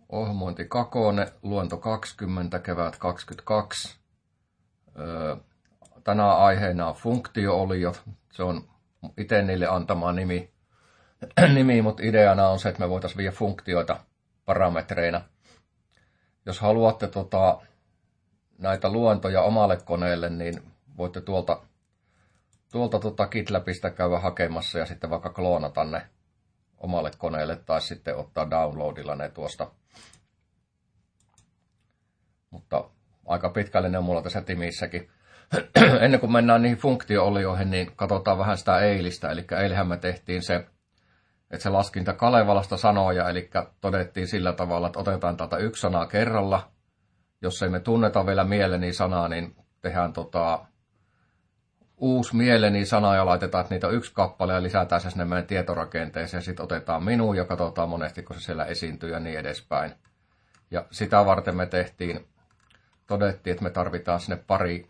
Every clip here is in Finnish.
Ohjelmointi Kakone, luento 20, kevät 22. Tänään aiheena on funktio-oliot. Se on itse niille antama nimi, mutta ideana on se, että me voitaisiin viedä funktioita parametreina. Jos haluatte näitä luentoja omalle koneelle, niin voitte tuolta GitLabista käydä hakemassa ja sitten vaikka kloonata ne omalle koneelle tai sitten ottaa downloadilla ne tuosta. Mutta aika pitkälle ne on mulla tässä timissäkin. Ennen kuin mennään niihin funktio-olioihin, niin katsotaan vähän sitä eilistä. Eli eilähän me tehtiin se, että se laskinta Kalevalasta sanoja, eli todettiin sillä tavalla, että otetaan täältä yksi sana kerralla. Jos ei me tunneta vielä mieleni sanaa, niin tehdään uusi mieleni sana ja laitetaan, että niitä on yksi kappale ja lisätään se sinne meidän tietorakenteeseen. Sitten otetaan minu ja katsotaan monesti, kun se siellä esiintyy ja niin edespäin. Ja sitä varten me todettiin, että me tarvitaan sinne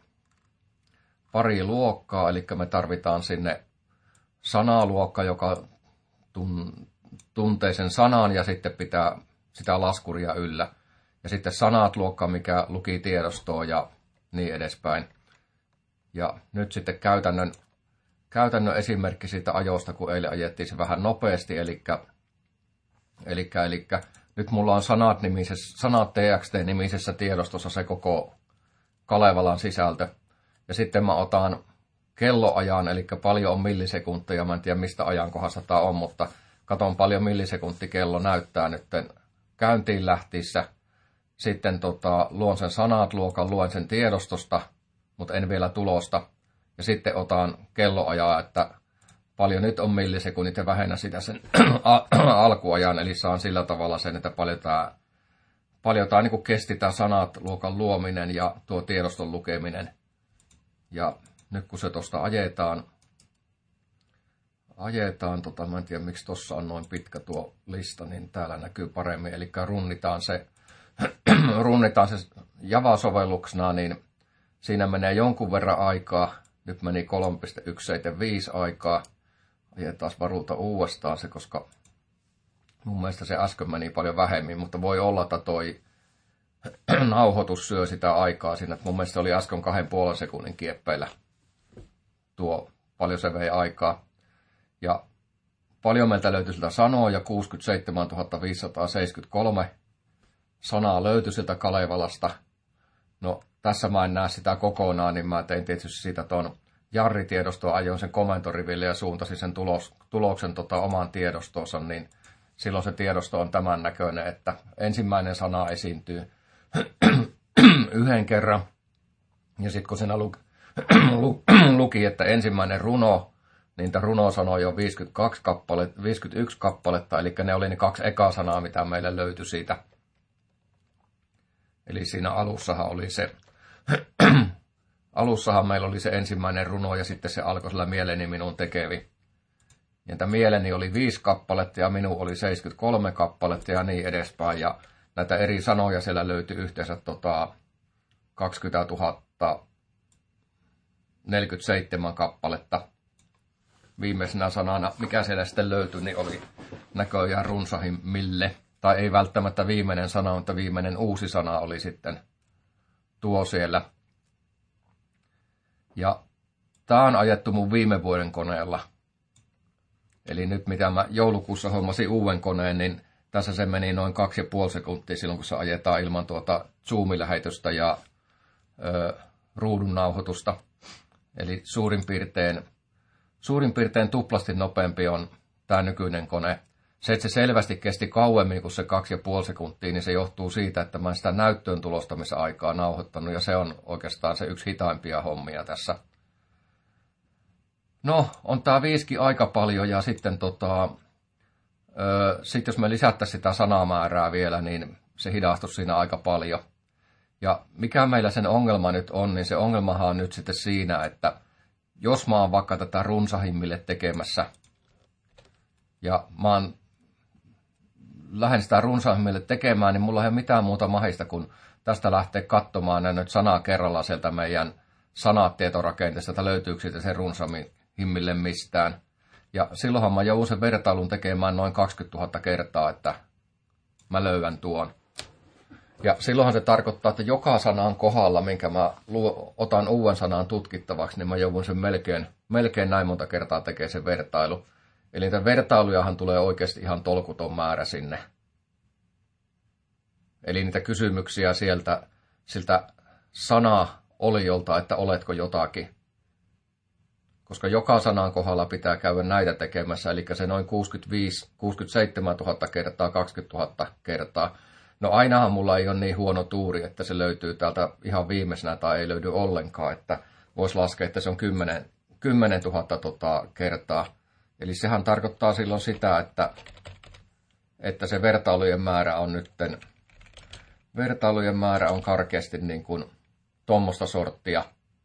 pari luokkaa, eli me tarvitaan sinne sanaluokka, joka tuntee sen sanan ja sitten pitää sitä laskuria yllä. Ja sitten sanat-luokka, mikä luki tiedostoa ja niin edespäin. Ja nyt sitten käytännön esimerkki siitä ajosta, kun eilen ajettiin se vähän nopeasti, eli nyt mulla on sanat TXT-nimisessä tiedostossa se koko Kalevalan sisältö. Ja sitten mä otan kelloajan, eli paljon on millisekuntia. Mä en tiedä mistä ajankohdasta tämä on, mutta katon paljon millisekuntikello näyttää nyt käyntiin lähtiessä. Sitten luon sen sanat-luokan, luen sen tiedostosta, mutta en vielä tulosta. Ja sitten otan kelloajaa, että paljon nyt on millisekunnit ja vähennän sitä sen alkuajan. Eli saan sillä tavalla sen, että paljon tämä niin kesti tämä sanat-luokan luominen ja tuo tiedoston lukeminen. Ja nyt kun se tuosta ajetaan, mä en tiedä miksi tuossa on noin pitkä tuo lista, niin täällä näkyy paremmin. Eli runnitaan se Java-sovelluksena, niin siinä menee jonkun verran aikaa. Nyt meni 3.175 aikaa. Ajetaan varuuta uudestaan se, koska mun mielestä se äsken meni paljon vähemmin, mutta voi olla, että toi nauhoitus syö sitä aikaa siinä. Että mun mielestä se oli äsken 2,5 sekunnin kieppeillä. Tuo paljon se vei aikaa. Ja paljon meiltä löytyi siltä sanoja, 67 573 sanaa löytyi siltä Kalevalasta. No tässä mä en näe sitä kokonaan, niin mä tein tietysti siitä tuon Jarri-tiedostoa, ajoin sen komentoriville ja suuntasin sen tuloksen omaan tiedostoonsa, niin silloin se tiedosto on tämän näköinen, että ensimmäinen sana esiintyy yhden kerran. Ja sitten kun siinä luki, että ensimmäinen runo, niin niitä runosanoja on 51 kappaletta, eli ne oli ne 2 ekaa sanaa, mitä meille löytyi siitä. Eli siinä alussahan meillä oli se ensimmäinen runo ja sitten se alkoi sillä mieleni minun tekevi. Ja mieleni oli 5 kappaletta ja minun oli 73 kappaletta ja niin edespäin. Ja näitä eri sanoja siellä löytyi yhteensä 20 047 kappaletta. Viimeisenä sanana, mikä siellä sitten löytyi, niin oli näköjään runsahimmille. Tai ei välttämättä viimeinen sana, mutta viimeinen uusi sana oli sitten tuo siellä. Ja tämä on ajettu mun viime vuoden koneella. Eli nyt mitä mä joulukuussa hommasin uuden koneen, niin tässä se meni noin 2,5 sekuntia silloin, kun se ajetaan ilman Zoom-lähetystä ja ruudun nauhoitusta. Eli suurin piirtein tuplasti nopeampi on tämä nykyinen kone. Se, että se selvästi kesti kauemmin kuin se 2,5 sekuntia, niin se johtuu siitä, että mä en sitä näyttöön tulostamisaikaa nauhoittanut, ja se on oikeastaan se yksi hitaimpia hommia tässä. No, on tää 5 aika paljon, ja sitten jos me lisättäisiin sitä sanamäärää vielä, niin se hidastuisi siinä aika paljon. Ja mikä meillä sen ongelma nyt on, niin se ongelmahan on nyt sitten siinä, että jos mä oon vaikka tätä runsahimmille tekemässä, ja mä lähden sitä runsahimmille tekemään, niin mulla ei ole mitään muuta mahista kuin tästä lähteä katsomaan nyt sanaa kerrallaan sieltä meidän sanat-tietorakenteesta, että löytyykö siitä se runsahimmille mistään. Ja silloinhan mä joudun sen vertailun tekemään noin 20 000 kertaa, että mä löydän tuon. Ja silloinhan se tarkoittaa, että joka sanan kohdalla, minkä mä otan uuden sanan tutkittavaksi, niin mä joudun sen melkein näin monta kertaa tekemään sen vertailu. Eli niitä vertailujahan tulee oikeasti ihan tolkuton määrä sinne. Eli niitä kysymyksiä siltä sana-oliolta, että oletko jotakin. Koska joka sanan kohdalla pitää käydä näitä tekemässä, eli se noin 67 000 kertaa 20 000 kertaa. No ainahan mulla ei ole niin huono tuuri, että se löytyy täältä ihan viimeisenä tai ei löydy ollenkaan, että voisi laskea, että se on 10 000 kertaa. Eli sehän tarkoittaa silloin sitä, että se vertailujen määrä on karkeasti niin kuin tuommoista sorttia.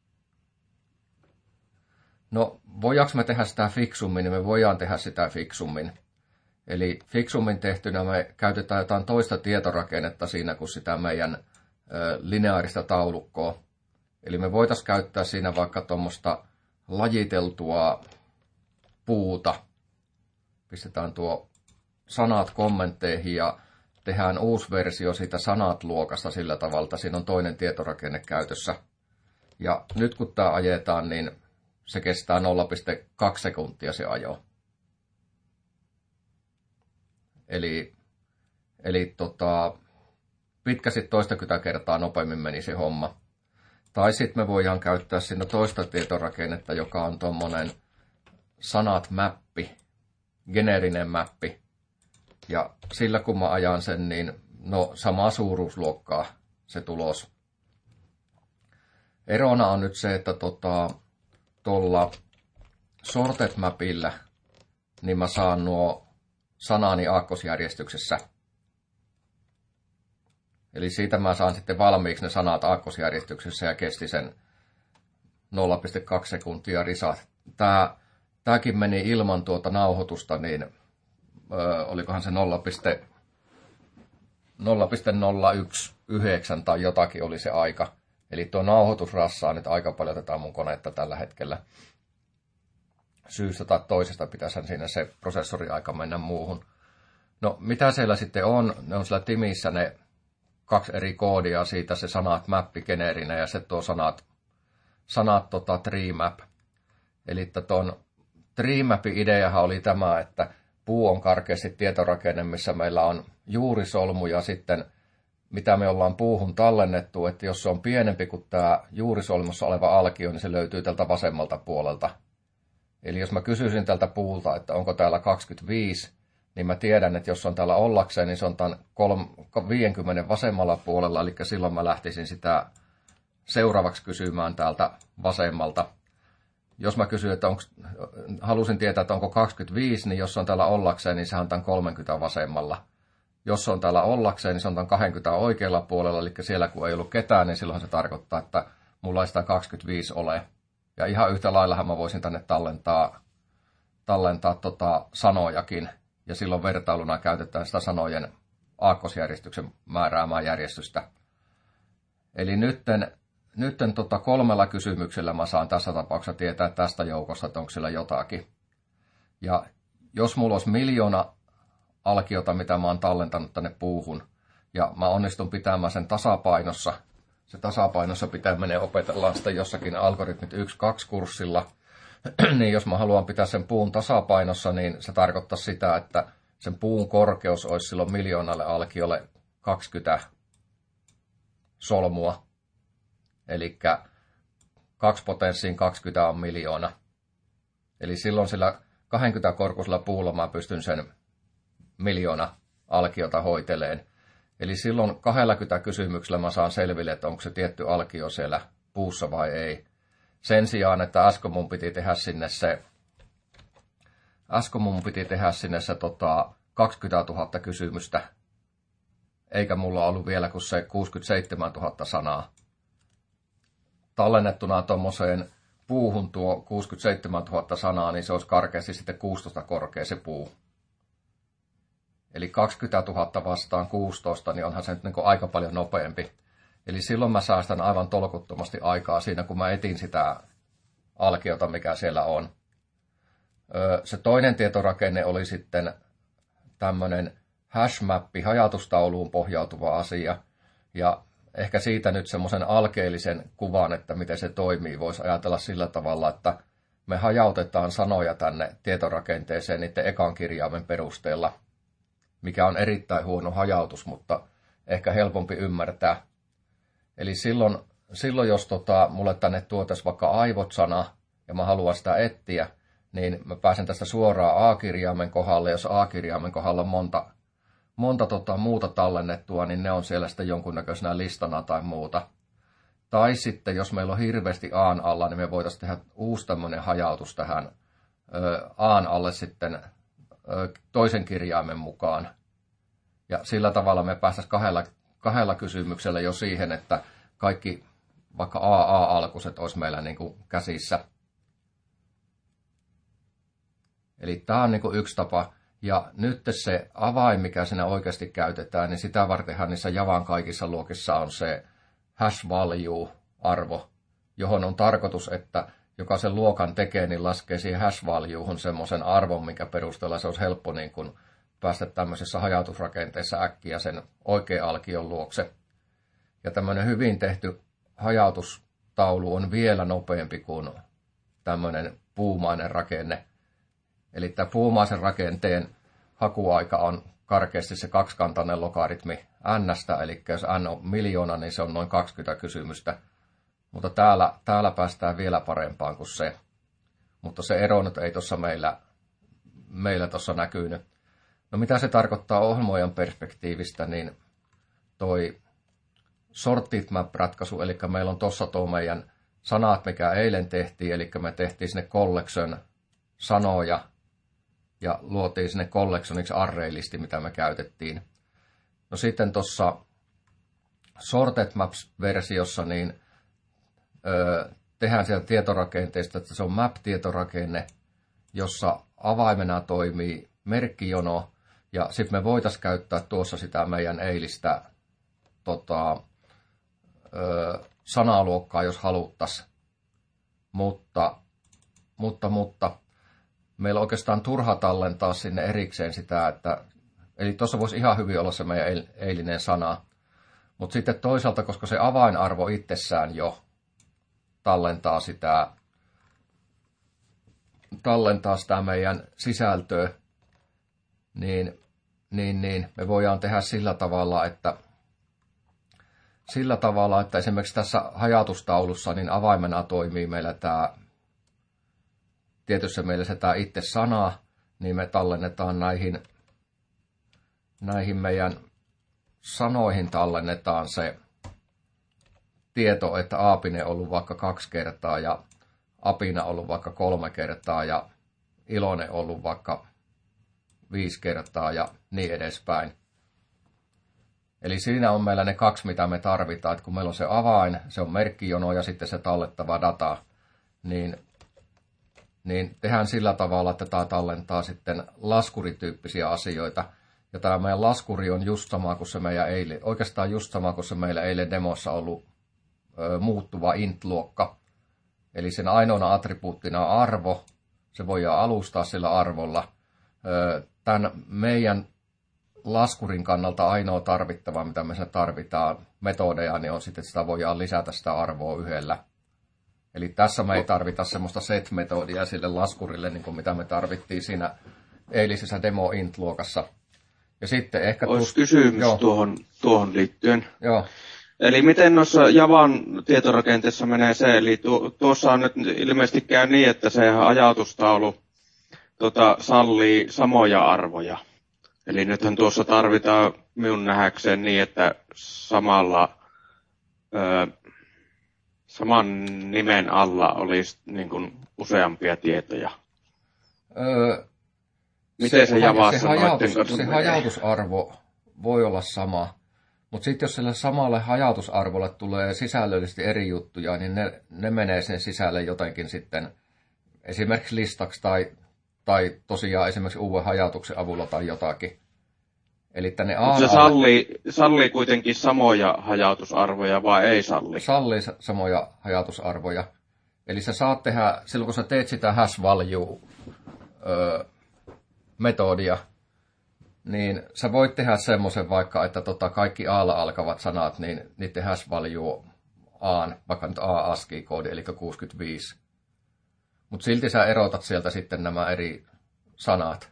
No, voidaanko me tehdä sitä fiksummin, niin me voidaan tehdä sitä fiksummin. Eli fiksummin tehtynä me käytetään jotain toista tietorakennetta siinä kuin sitä meidän lineaarista taulukkoa. Eli me voitaisiin käyttää siinä vaikka tuommoista lajiteltua puuta. Pistetään tuo sanat kommentteihin ja tehdään uusi versio siitä sanat-luokasta sillä tavalla, että siinä on toinen tietorakenne käytössä. Ja nyt kun tämä ajetaan, niin se kestää 0,2 sekuntia se ajo. Eli pitkästi 20 kertaa nopeammin meni se homma. Tai sitten me voidaan käyttää siinä toista tietorakennetta, joka on tuommoinen sanat-mäppi, geneerinen mäppi. Ja sillä kun mä ajan sen, niin samaa suuruusluokkaa se tulos. Erona on nyt se, että tuolla sorted mapillä niin mä saan nuo sanani aakkosjärjestyksessä. Eli siitä mä saan sitten valmiiksi ne sanat aakkosjärjestyksessä ja kesti sen 0,2 sekuntia risat. Tääkin meni ilman tuota nauhoitusta, niin olikohan se 0,0119 tai jotakin oli se aika. Eli tuo nauhoitus rassaa nyt aika paljon tätä mun konetta tällä hetkellä. Syystä tai toisesta pitäisi siinä se prosessoriaika mennä muuhun. No mitä siellä sitten on? Ne on siellä timissä ne 2 eri koodia, siitä se sanat mappi geneerinä ja se tuo sanat tree map. Eli tuon tree mapin ideahan oli tämä, että puu on karkeasti tietorakenne, missä meillä on juurisolmu ja sitten mitä me ollaan puuhun tallennettu, että jos se on pienempi kuin tämä juurisolmussa oleva alkio, niin se löytyy tältä vasemmalta puolelta. Eli jos mä kysyisin tältä puulta, että onko täällä 25, niin mä tiedän, että jos on täällä ollakseen, niin se on tämän 50 vasemmalla puolella, eli silloin mä lähtisin sitä seuraavaksi kysymään täältä vasemmalta. Jos mä kysyin, että halusin tietää, että onko 25, niin jos on täällä ollakseen, niin se on tämän 30 vasemmalla. Jos on täällä ollakseen, niin se on tämän 20 oikealla puolella, eli siellä kun ei ollut ketään, niin silloin se tarkoittaa, että mulla ei sitä 25 ole. Ja ihan yhtä laillahan mä voisin tänne tallentaa sanojakin, ja silloin vertailuna käytetään sitä sanojen aakkosjärjestyksen määräämää järjestystä. Eli nytten 3 kysymyksellä mä saan tässä tapauksessa tietää tästä joukosta, että onko siellä jotakin. Ja jos mulla olisi 1 000 000 alkiota, mitä mä oon tallentanut tänne puuhun, ja mä onnistun pitämään sen tasapainossa. Se tasapainossa pitäminen opetellaan sitten jossakin algoritmit 1-2 kurssilla. Niin jos mä haluan pitää sen puun tasapainossa, niin se tarkoittaa sitä, että sen puun korkeus olisi silloin 1 000 000 alkiolle 20 solmua. Eli 2 potenssiin 20 on 1 000 000. Eli silloin sillä 20 korkuisella puulla mä pystyn sen 1 000 000 alkiota hoiteleen. Eli silloin 20 kysymyksellä mä saan selville, että onko se tietty alkio siellä puussa vai ei. Sen sijaan, että äsken mun piti tehdä sinne se 20 000 kysymystä, eikä mulla ollut vielä kuin se 67 000 sanaa. Tallennettuna tuommoiseen puuhun tuo 67 000 sanaa, niin se olisi karkeasti sitten 16 korkea se puu. Eli 20 000 vastaan 16, niin onhan se nyt niin kuin aika paljon nopeampi. Eli silloin mä säästän aivan tolkuttomasti aikaa siinä, kun mä etin sitä alkiota, mikä siellä on. Se toinen tietorakenne oli sitten tämmöinen hashmappi, hajatustauluun pohjautuva asia, Ja ehkä siitä nyt semmoisen alkeellisen kuvan, että miten se toimii, voisi ajatella sillä tavalla, että me hajautetaan sanoja tänne tietorakenteeseen niiden ekan kirjaimen perusteella, mikä on erittäin huono hajautus, mutta ehkä helpompi ymmärtää. Eli silloin jos mulle tänne tuotaisiin vaikka aivot-sana, ja mä haluan sitä etsiä, niin mä pääsen tästä suoraan A-kirjaimen kohdalle. Jos A-kirjaimen kohdalla on monta muuta tallennettua, niin ne on siellä sitten jonkunnäköisenä listana tai muuta. Tai sitten, jos meillä on hirveästi A:n alla, niin me voitaisiin tehdä uusi tämmöinen hajautus tähän A:n alle sitten toisen kirjaimen mukaan. Ja sillä tavalla me päästäisiin kahdella kysymyksellä jo siihen, että kaikki vaikka AA-alkuiset olisi meillä niin kuin käsissä. Eli tämä on niin kuin yksi tapa. Ja nyt se avain, mikä siinä oikeasti käytetään, niin sitä vartenhan niissä Javan kaikissa luokissa on se hash value-arvo, johon on tarkoitus, että joka sen luokan tekee, niin laskee siihen hash valuehun semmoisen arvon, minkä perusteella se olisi helppo niin kuin päästä tämmöisessä hajautusrakenteessa äkkiä sen oikean alkion luokse. Ja tämmöinen hyvin tehty hajautustaulu on vielä nopeampi kuin tämmöinen puumainen rakenne. Eli tämä puumaisen rakenteen hakuaika on karkeasti se kaksikantainen logaritmi n-stä, eli jos n on 1 000 000, niin se on noin 20 kysymystä. Mutta täällä päästään vielä parempaan kuin se. Mutta se ero nyt ei tuossa meillä tuossa näkynyt. No mitä se tarkoittaa ohjelmoijan perspektiivistä, niin toi sorted map-ratkaisu, eli meillä on tuossa tuo meidän sanat, mikä eilen tehtiin, eli me tehtiin sinne collection sanoja, ja luotiin sinne collectioniksi array-listi, mitä me käytettiin. No sitten tuossa Sorted Maps-versiossa niin tehdään sieltä tietorakenteesta, että se on map-tietorakenne, jossa avaimena toimii merkkijono, ja sitten me voitaisiin käyttää tuossa sitä meidän eilistä sanaluokkaa, jos haluttaisiin. Mutta meillä on oikeastaan turha tallentaa sinne erikseen sitä, että eli tuossa voisi ihan hyvin olla se meidän eilinen sana. Mutta sitten toisaalta, koska se avainarvo itsessään jo tallentaa sitä meidän sisältöä, niin me voidaan tehdä sillä tavalla, että esimerkiksi tässä hajautustaulussa niin avaimena toimii meillä tämä tietyssä mielessä tämä itse sana, niin me tallennetaan näihin meidän sanoihin tallennetaan se tieto, että aapine on ollut vaikka 2 kertaa ja apina on ollut vaikka 3 kertaa ja iloinen on ollut vaikka 5 kertaa ja niin edespäin. Eli siinä on meillä ne 2, mitä me tarvitaan, että kun meillä on se avain, se on merkkijono ja sitten se tallettava data, niin tehdään sillä tavalla, että tämä tallentaa sitten laskurityyppisiä asioita. Ja tämä meidän laskuri on just sama kuin se meidän oikeastaan just sama kuin se meillä eilen demossa ollut muuttuva int-luokka. Eli sen ainoana attribuuttina on arvo, se voidaan alustaa sillä arvolla. Tämän meidän laskurin kannalta ainoa tarvittava, mitä me tarvitaan metodeja, niin on sitten, että sitä voidaan lisätä sitä arvoa yhdellä. Eli tässä me ei tarvita semmoista set-metodia sille laskurille, niin kuin mitä me tarvittiin siinä eilisessä demo-int-luokassa. Ja sitten ehkä olisi kysymys tuohon liittyen. Joo. Eli miten noissa Javan tietorakenteessa menee se, eli tuossa on nyt ilmeisesti käy niin, että se ajatustaulu sallii samoja arvoja. Eli nythän tuossa tarvitaan minun nähdäkseen niin, että saman nimen alla olisi niin kuin useampia tietoja. Miten se Javassa noiden kanssa se hajautusarvo voi olla sama, mutta sitten jos sille samalle hajautusarvolle tulee sisällöllisesti eri juttuja, niin ne menee sen sisälle jotenkin sitten esimerkiksi listaksi tai tosiaan esimerkiksi uuden hajautuksen avulla tai jotakin. Eli ne se sallii kuitenkin samoja hajautusarvoja vai ei salli? Sallii samoja hajautusarvoja. Eli sä saat tehdä, silloin kun sä teet sitä hash value metodia, niin sä voit tehdä semmoisen vaikka, että kaikki A:lla alkavat sanat, niin niiden hash value A:n, vaikka nyt A-ASCII-koodi, eli 65. Mutta silti sä erotat sieltä sitten nämä eri sanat.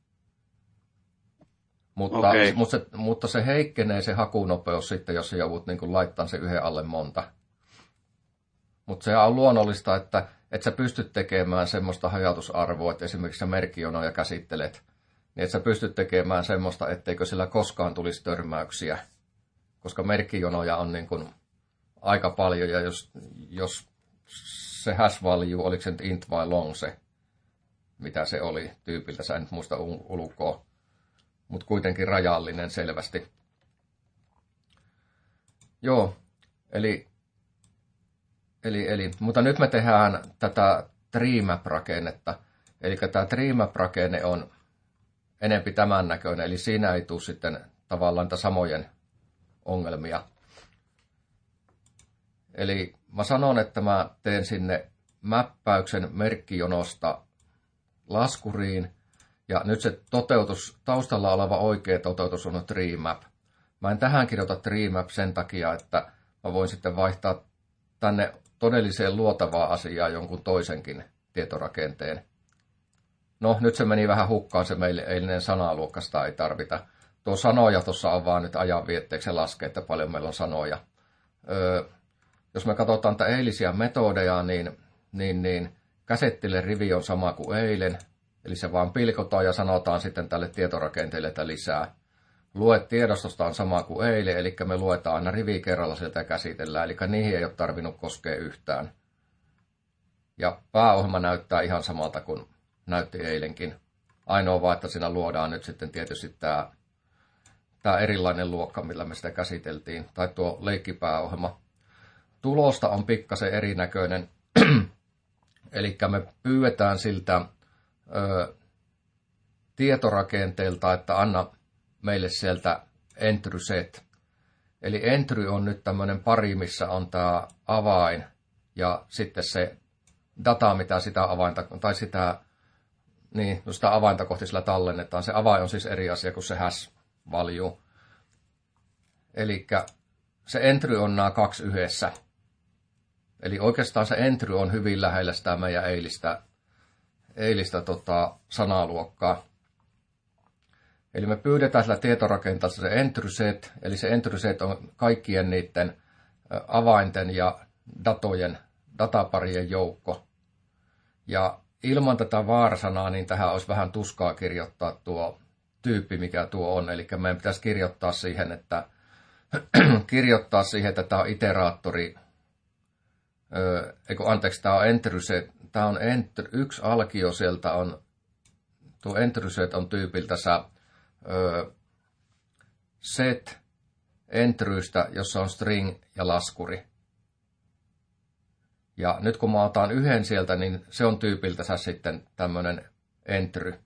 Mutta se heikkenee se hakunopeus sitten, jos sä joudut niin laittamaan se yhden alle monta. Mutta se on luonnollista, että et sä pystyt tekemään semmoista hajatusarvoa, että esimerkiksi sä merkkijonoja käsittelet, niin et sä pystyt tekemään semmoista, etteikö sillä koskaan tulisi törmäyksiä. Koska merkkijonoja on niin kuin aika paljon, ja jos se hash value, oliko se nyt int vai long se, mitä se oli tyypiltä, sä en nyt muista ulkoa, mutta kuitenkin rajallinen selvästi. Joo, eli, mutta nyt me tehdään tätä treemap-rakennetta. Eli tämä treemap-rakenne on enempi tämän näköinen, eli siinä ei tule sitten tavallaan samojen ongelmia. Eli mä sanon, että mä teen sinne mäppäyksen merkkijonosta laskuriin, ja nyt se taustalla oleva oikea toteutus on treemap. Mä en tähän kirjoita treemap sen takia, että mä voin sitten vaihtaa tänne todelliseen luotavaan asiaan jonkun toisenkin tietorakenteen. No, nyt se meni vähän hukkaan se meille eilinen sanaluokka, sitä ei tarvita. Tuo sanoja tuossa on vaan nyt ajanvietteeksi ja laskee, että paljon meillä on sanoja. Jos me katsotaan näitä eilisiä metodeja, niin käsittelerivi on sama kuin eilen. Eli se vaan pilkotaan ja sanotaan sitten tälle tietorakenteelle, että lisää. Lue tiedostosta on sama kuin eilen, eli me luetaan aina rivi kerralla sieltä ja käsitellään. Eli niihin ei ole tarvinnut koskea yhtään. Ja pääohjelma näyttää ihan samalta kuin näytti eilenkin. Ainoa vaan, että siinä luodaan nyt sitten tietysti tämä erilainen luokka, millä me sitä käsiteltiin. Tai tuo leikkipääohjelma. Tulosta on pikkasen erinäköinen. Eli me pyydetään siltä tietorakenteelta, että anna meille sieltä entry set. Eli entry on nyt tämmöinen pari, missä on tämä avain ja sitten se data, mitä sitä avainta, tai sitä avainta kohti sillä tallennetaan. Se avain on siis eri asia kuin se hash value. Eli se entry on nämä kaksi yhdessä. Eli oikeastaan se entry on hyvin lähellä sitä meidän eilistä sanaluokkaa. Eli me pyydetään sillä tietorakenteella se entry set, eli se entry set on kaikkien niiden avainten ja dataparien joukko. Ja ilman tätä vaarsanaa, niin tähän olisi vähän tuskaa kirjoittaa tuo tyyppi, mikä tuo on. Eli meidän pitäisi kirjoittaa siihen, että tämä on iteraattori. Tämä on entry set. Tämä on yksi alkio sieltä on, tuo entry set on tyypiltä set entrystä, jossa on string ja laskuri. Ja nyt kun mä otan yhden sieltä, niin se on tyypiltä sitten tämmöinen entry.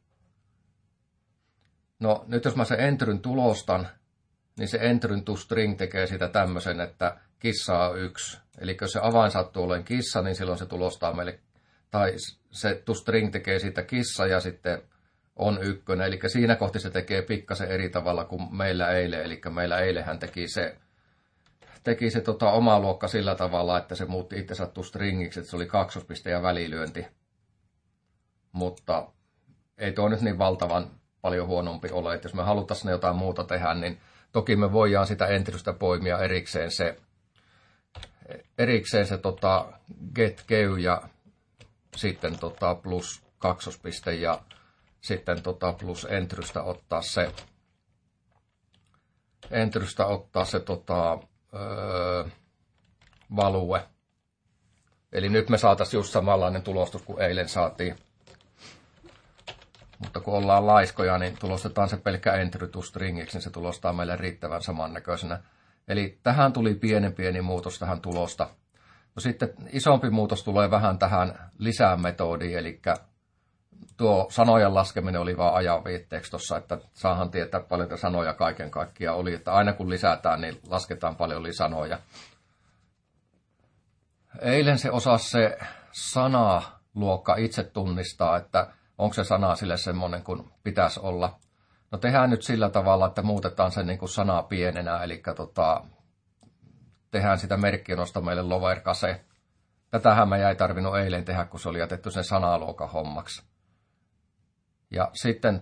No nyt jos mä sen entryn tulostan, niin se entryn toString tekee sitä tämmöisen, että kissa on 1. Eli jos se avain sattuu olemaan kissa, niin silloin se tulostaa meille, tai se toString tekee siitä kissa ja sitten on 1. Eli siinä kohti se tekee pikkasen eri tavalla kuin meillä eilen. Eli meillä eilenhän teki se oma luokka sillä tavalla, että se muutti itsensä toStringiksi, että se oli kaksospiste ja välilyönti. Mutta ei tuo nyt niin valtavan paljon huonompi ole, että jos me haluttaisiin jotain muuta tehdä, niin toki me voidaan sitä entrystä poimia erikseen se get kew ja sitten plus kaksospiste ja sitten plus entrystä ottaa se value. Eli nyt me saataisiin just samanlainen tulostus kuin eilen saatiin. Mutta kun ollaan laiskoja, niin tulostetaan se pelkkä entry to stringiksi, niin se tulostaa meille riittävän samannäköisenä. Eli tähän tuli pieni muutos tähän tulosta. No sitten isompi muutos tulee vähän tähän lisämetodiin, eli tuo sanojen laskeminen oli vaan ajanviitteeksi tuossa, että saahan tietää paljon sanoja kaiken kaikkiaan oli, että aina kun lisätään, niin lasketaan paljon sanoja. Eilen se osasi se sanaluokka itse tunnistaa, että onko se sana sille semmoinen kuin pitäisi olla. No tehdään nyt sillä tavalla, että muutetaan sen niin kuin sanaa pienenä, eli tehdään sitä merkkionosta meille lowercase. Tätähän me ei tarvinnut eilen tehdä, kun se oli jätetty sen sanaluokan hommaksi. Ja sitten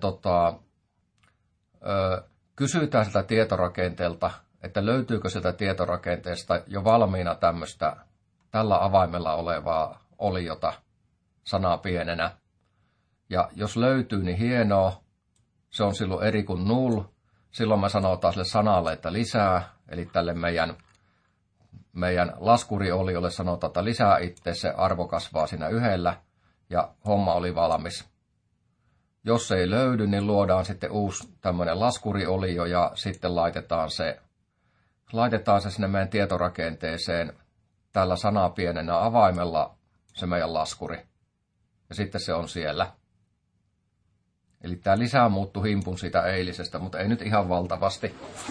kysytään siltä tietorakenteelta, että löytyykö sieltä tietorakenteesta jo valmiina tällä avaimella olevaa oliota sanaa pienenä. Ja jos löytyy, niin hienoa. Se on silloin eri kuin null. Silloin me sanotaan sille sanalle, että lisää. Eli tälle meidän laskurioliolle sanotaan, että lisää itse, se arvo kasvaa siinä yhdellä. Ja homma oli valmis. Jos se ei löydy, niin luodaan sitten uusi tämmöinen laskuriolio ja sitten laitetaan se sinne meidän tietorakenteeseen tällä sanaa pienenä avaimella se meidän laskuri. Ja sitten se on siellä. Eli tämä lisää muuttui himpun siitä eilisestä, mutta ei nyt ihan valtavasti.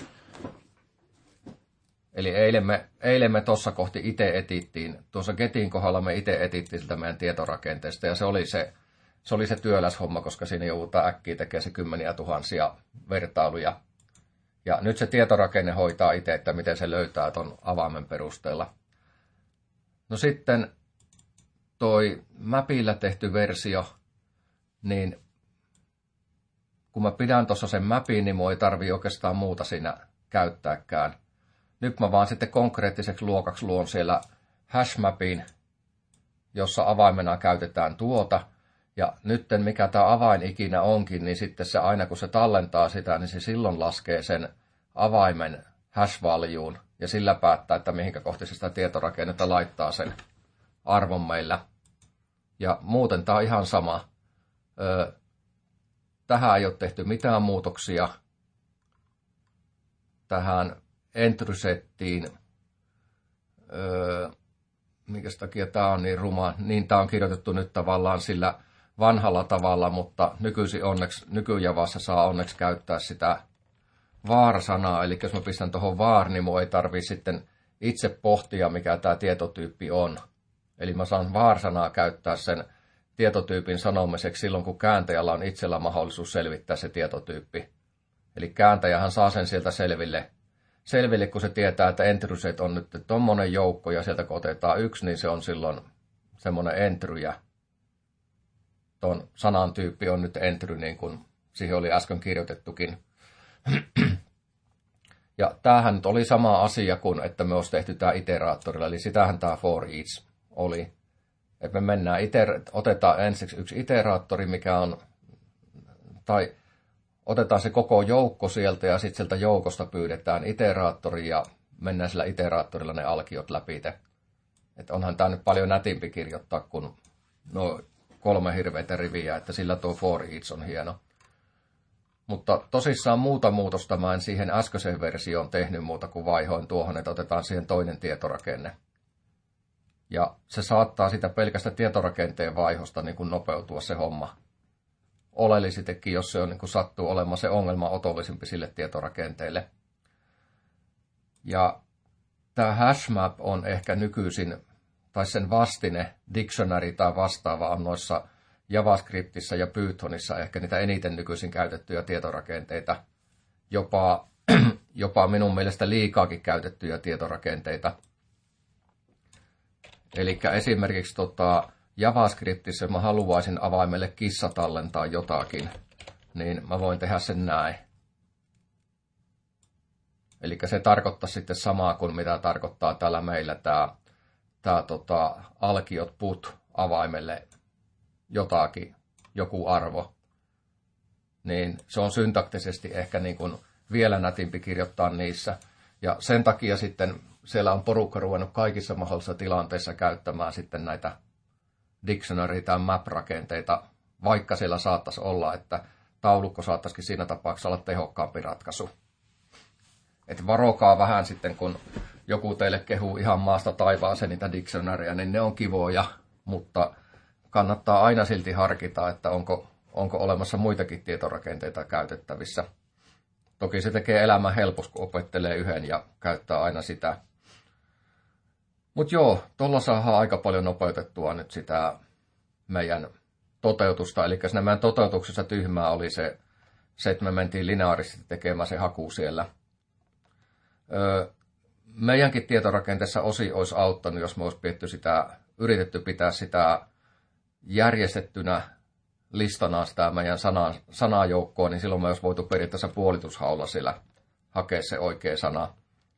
Eli eilen me tuossa kohti itse etittiin. Tuossa Getin kohdalla me itse etittiin siltä meidän tietorakenteesta. Ja se oli se työläs homma, koska siinä joudutaan äkkiä tekemään se 10 000 vertailuja. Ja nyt se tietorakenne hoitaa itse, että miten se löytää tuon avaimen perusteella. No sitten toi Mapillä tehty versio, niin kun mä pidän tuossa sen mapin, niin mun ei tarvitse oikeastaan muuta siinä käyttääkään. Nyt mä vaan sitten konkreettiseksi luokaksi luon siellä hashmapin, jossa avaimena käytetään tuota. Ja nyt mikä tämä avain ikinä onkin, niin sitten se aina kun se tallentaa sitä, niin se silloin laskee sen avaimen hash-valuun. Ja sillä päättää, että mihinkä kohti se sitä tietorakennetta laittaa sen arvon meillä. Ja muuten tämä on ihan sama. Tähän ei ole tehty mitään muutoksia. Tähän entry-settiin. Minkä takia tämä on niin ruma. Niin tämä on kirjoitettu nyt tavallaan sillä vanhalla tavalla, mutta nykyjavassa saa onneksi käyttää sitä var-sanaa. Eli jos mä pistän tuohon var, niin mun ei tarvitse sitten itse pohtia, mikä tämä tietotyyppi on. Eli mä saan var-sanaa käyttää sen tietotyypin sanomiseksi silloin, kun kääntäjällä on itsellä mahdollisuus selvittää se tietotyyppi. Eli kääntäjähän saa sen sieltä selville, kun se tietää, että entry-set on nyt tommonen joukko, ja sieltä kun otetaan 1, niin se on silloin semmoinen entry, ja ton sanan tyyppi on nyt entry, niin kuin siihen oli äsken kirjoitettukin. Ja tämähän nyt oli sama asia kuin, että me olisi tehty tämä iteraattorilla, eli sitähän tämä for each oli. Että me mennään otetaan ensiksi yksi iteraattori, mikä on, tai otetaan se koko joukko sieltä ja sitten sieltä joukosta pyydetään iteraattori ja mennään sillä iteraattorilla ne alkiot läpi. Että onhan tämä nyt paljon nätimpi kirjoittaa kuin 3 hirveitä riviä, että sillä tuo for each on hieno. Mutta tosissaan muuta muutosta mä en siihen äskeiseen versioon tehnyt muuta kuin vaihoin tuohon, että otetaan siihen toinen tietorakenne. Ja se saattaa sitä pelkästä tietorakenteen vaihosta niin kuin nopeutua se homma. Oleellisestikin, jos se on, niin kuin sattuu olemaan se ongelma otollisempi sille tietorakenteelle. Ja tämä hashmap on ehkä nykyisin, tai sen vastine, dictionary tai vastaava on noissa JavaScriptissa ja Pythonissa ehkä niitä eniten nykyisin käytettyjä tietorakenteita. Jopa minun mielestä liikaakin käytettyjä tietorakenteita. Eli esimerkiksi JavaScriptissa, jos mä haluaisin avaimelle kissa tallentaa jotakin, niin mä voin tehdä sen näin. Eli se tarkoittaa sitten samaa kuin mitä tarkoittaa täällä meillä tämä alkiot put avaimelle joku arvo. Niin se on syntaktisesti ehkä niin kuin vielä nätimpi kirjoittaa niissä. Ja sen takia sitten siellä on porukka ruvennut kaikissa mahdollisissa tilanteissa käyttämään sitten näitä dictionary- tai map-rakenteita, vaikka siellä saattaisi olla, että taulukko saattaisikin siinä tapauksessa olla tehokkaampi ratkaisu. Et varokaa vähän sitten, kun joku teille kehuu ihan maasta taivaaseen niitä dictionaryja, niin ne on kivoja, mutta kannattaa aina silti harkita, että onko olemassa muitakin tietorakenteita käytettävissä. Toki se tekee elämän helposti, kun opettelee yhden ja käyttää aina sitä. Mutta joo, tuolla saadaan aika paljon nopeutettua nyt sitä meidän toteutusta. Eli siinä meidän toteutuksessa tyhmää oli se, että me mentiin lineaarisesti tekemään se haku siellä. Meidänkin tietorakenteessa olisi auttanut, jos me olisi yritetty pitää sitä järjestettynä listana sitä meidän sanajoukkoa, niin silloin me olisi voitu periaatteessa puolitushaulla sillä hakea se oikea sana.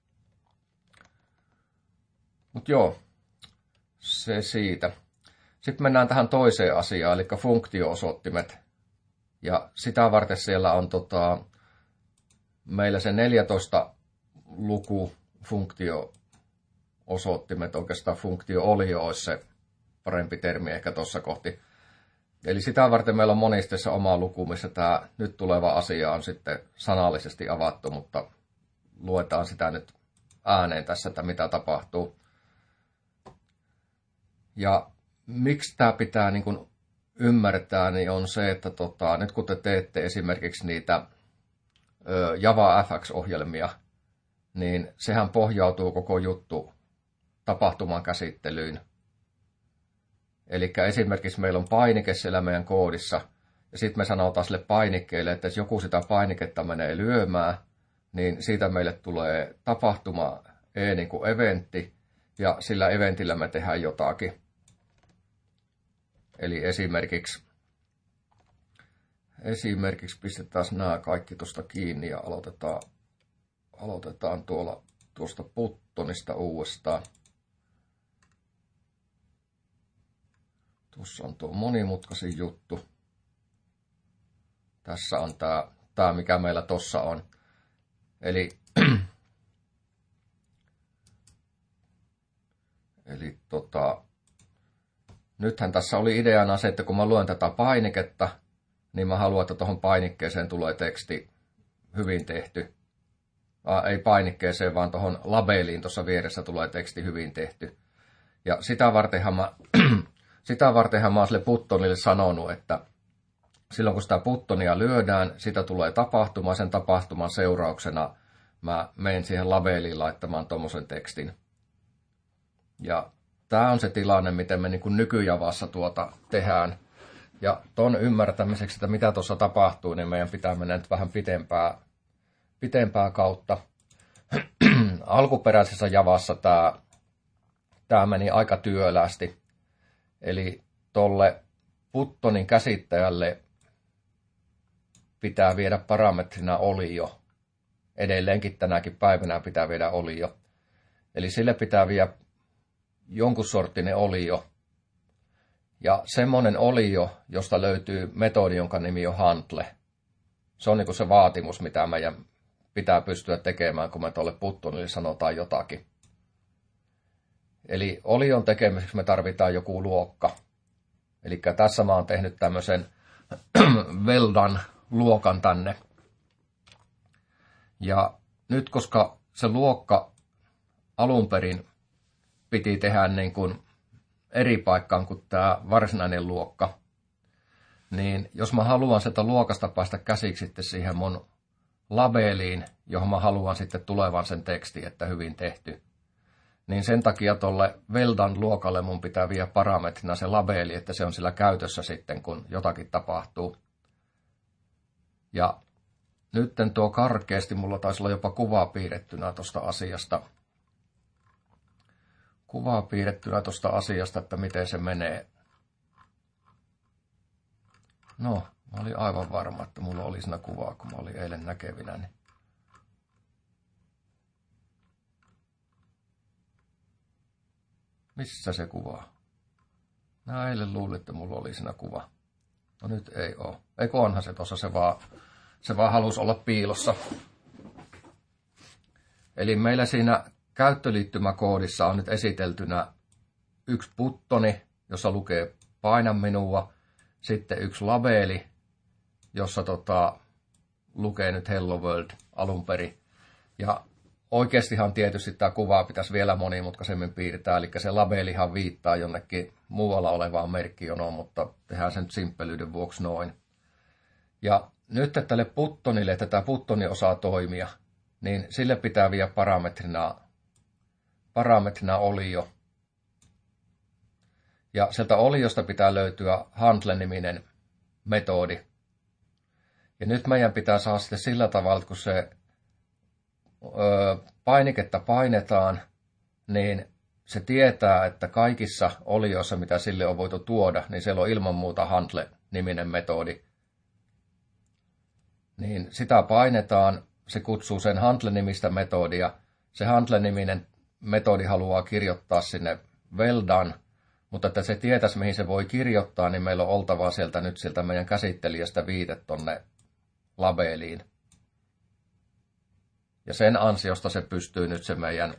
Mutta joo, se siitä. Sitten mennään tähän toiseen asiaan, eli funktio-osoittimet. Ja sitä varten siellä on meillä se 14 luku funktio-osoittimet, oikeastaan funktio-olio olisi se parempi termi ehkä tuossa kohti. Eli sitä varten meillä on monisteessa oma luku, missä tämä nyt tuleva asia on sitten sanallisesti avattu, mutta luetaan sitä nyt ääneen tässä, että mitä tapahtuu. Ja miksi tämä pitää niin kuin ymmärtää, niin on se, että nyt kun te teette esimerkiksi niitä Java FX-ohjelmia, niin sehän pohjautuu koko juttu tapahtuman käsittelyyn. Eli esimerkiksi meillä on painike siellä meidän koodissa, ja sitten me sanotaan sille painikkeelle, että jos joku sitä painiketta menee lyömään, niin siitä meille tulee tapahtuma niin kuin eventti, ja sillä eventillä me tehdään jotakin. Eli esimerkiksi pistetään nämä kaikki tuosta kiinni ja aloitetaan tuosta Pythonista uudestaan. Tuossa on tuo monimutkaisin juttu. Tässä on tämä mikä meillä tuossa on. Eli nythän tässä oli ideana se, että kun mä luen tätä painiketta, niin mä haluan, että tuohon painikkeeseen tulee teksti hyvin tehty. Ei painikkeeseen, vaan tuohon labeliin tuossa vieressä tulee teksti hyvin tehty. Ja sitä vartenhan mä oon sille Pythonille sanonut, että silloin kun sitä Pythonia lyödään, sitä tulee tapahtuma. Sen tapahtuman seurauksena mä menen siihen labeliin laittamaan tuommoisen tekstin. Ja tämä on se tilanne, miten me niin kuin nykyjavassa tehdään. Ja ton ymmärtämiseksi, että mitä tuossa tapahtuu, niin meidän pitää mennä nyt vähän pitempää kautta. Alkuperäisessä javassa tämä meni aika työlästi. Eli tolle Pythonin käsittäjälle pitää viedä parametrina olio. Edelleenkin tänäkin päivänä pitää viedä olio. Eli sille pitää viedä jonkun sorttinen olio. Ja semmoinen olio, josta löytyy metodi, jonka nimi on handle. Se on niin kuin se vaatimus, mitä meidän pitää pystyä tekemään, kun me tuolle Pythonille sanotaan jotakin. Eli olion tekemiseksi me tarvitaan joku luokka. Eli tässä mä oon tehnyt tämmöisen Veldan luokan tänne. Ja nyt koska se luokka alun perin piti tehdä niin kuin eri paikkaan kuin tämä varsinainen luokka, niin jos mä haluan sieltä luokasta päästä käsiksi sitten siihen mun labeliin, johon mä haluan sitten tulevan sen tekstin, että hyvin tehty, niin sen takia tuolle Veldan luokalle mun pitää viedä parametrina se labeli, että se on sillä käytössä sitten, kun jotakin tapahtuu. Ja nyt tuo karkeasti, mulla taisi olla jopa kuvaa piirrettynä tuosta asiasta. Kuvaa piirrettynä tuosta asiasta, että miten se menee. No, mä olin aivan varma, että mulla oli siinä kuvaa, kun mä olin eilen näkevinä. Niin. Missä se kuva? Mä eilen luulin, että mulla oli siinä kuva. No nyt ei oo. Eikö onhan se tuossa, se vaan halusi olla piilossa. Eli meillä siinä käyttöliittymäkoodissa on nyt esiteltynä yksi buttoni, jossa lukee paina minua. Sitten yksi labeli, jossa lukee nyt Hello World alun perin. Ja oikeastihan tietysti tämä kuvaa pitäisi vielä monimutkaisemmin piirtää, eli se labelihan viittaa jonnekin muualla olevaan merkkijonoon, mutta tehdään sen simppelyyden vuoksi noin. Ja nyt tälle buttonille, että tämä buttoni osaa toimia, niin sille pitää viedä parametrina olio. Ja sieltä oliosta pitää löytyä handle-niminen metodi. Ja nyt meidän pitää saada sitten sillä tavalla, että kun se painiketta painetaan, niin se tietää, että kaikissa olioissa, mitä sille on voitu tuoda, niin siellä on ilman muuta Handle-niminen metodi. Niin sitä painetaan, se kutsuu sen Handle-nimistä metodia. Se Handle-niminen metodi haluaa kirjoittaa sinne well done, mutta että se tietäisi, mihin se voi kirjoittaa, niin meillä on oltava sieltä meidän käsittelijästä viite tonne labeliin. Ja sen ansiosta se pystyy nyt se meidän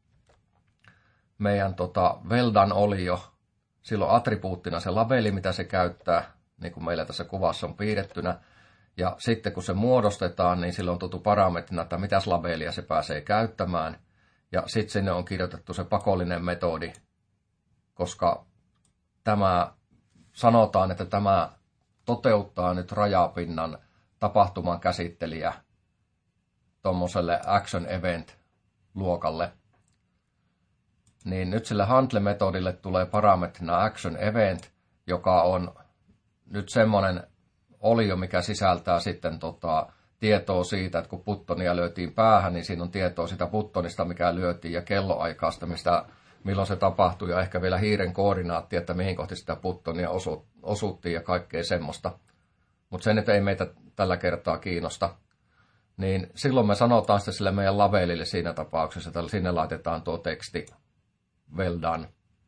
well done olio, silloin attribuuttina se labeli, mitä se käyttää, niin kuin meillä tässä kuvassa on piirrettynä. Ja sitten kun se muodostetaan, niin silloin on tuttu parametrina, että mitäs labelia se pääsee käyttämään. Ja sitten sinne on kirjoitettu se pakollinen metodi, koska sanotaan, että tämä toteuttaa nyt rajapinnan tapahtuman käsittelijä tuommoiselle action event luokalle. Niin nyt sille handle-metodille tulee parametrina action event, joka on nyt semmoinen olio, mikä sisältää sitten tietoa siitä, että kun puttonia lyötiin päähän, niin siinä on tietoa sitä puttonista, mikä lyötiin, ja kelloaikaista, milloin se tapahtui, ja ehkä vielä hiiren koordinaatti, että mihin kohti sitä puttonia osuttiin ja kaikkea semmoista. Mutta se nyt ei meitä tällä kertaa kiinnosta. Niin silloin me sanotaan sitten sille meidän labelille siinä tapauksessa, että sinne laitetaan tuo teksti well done.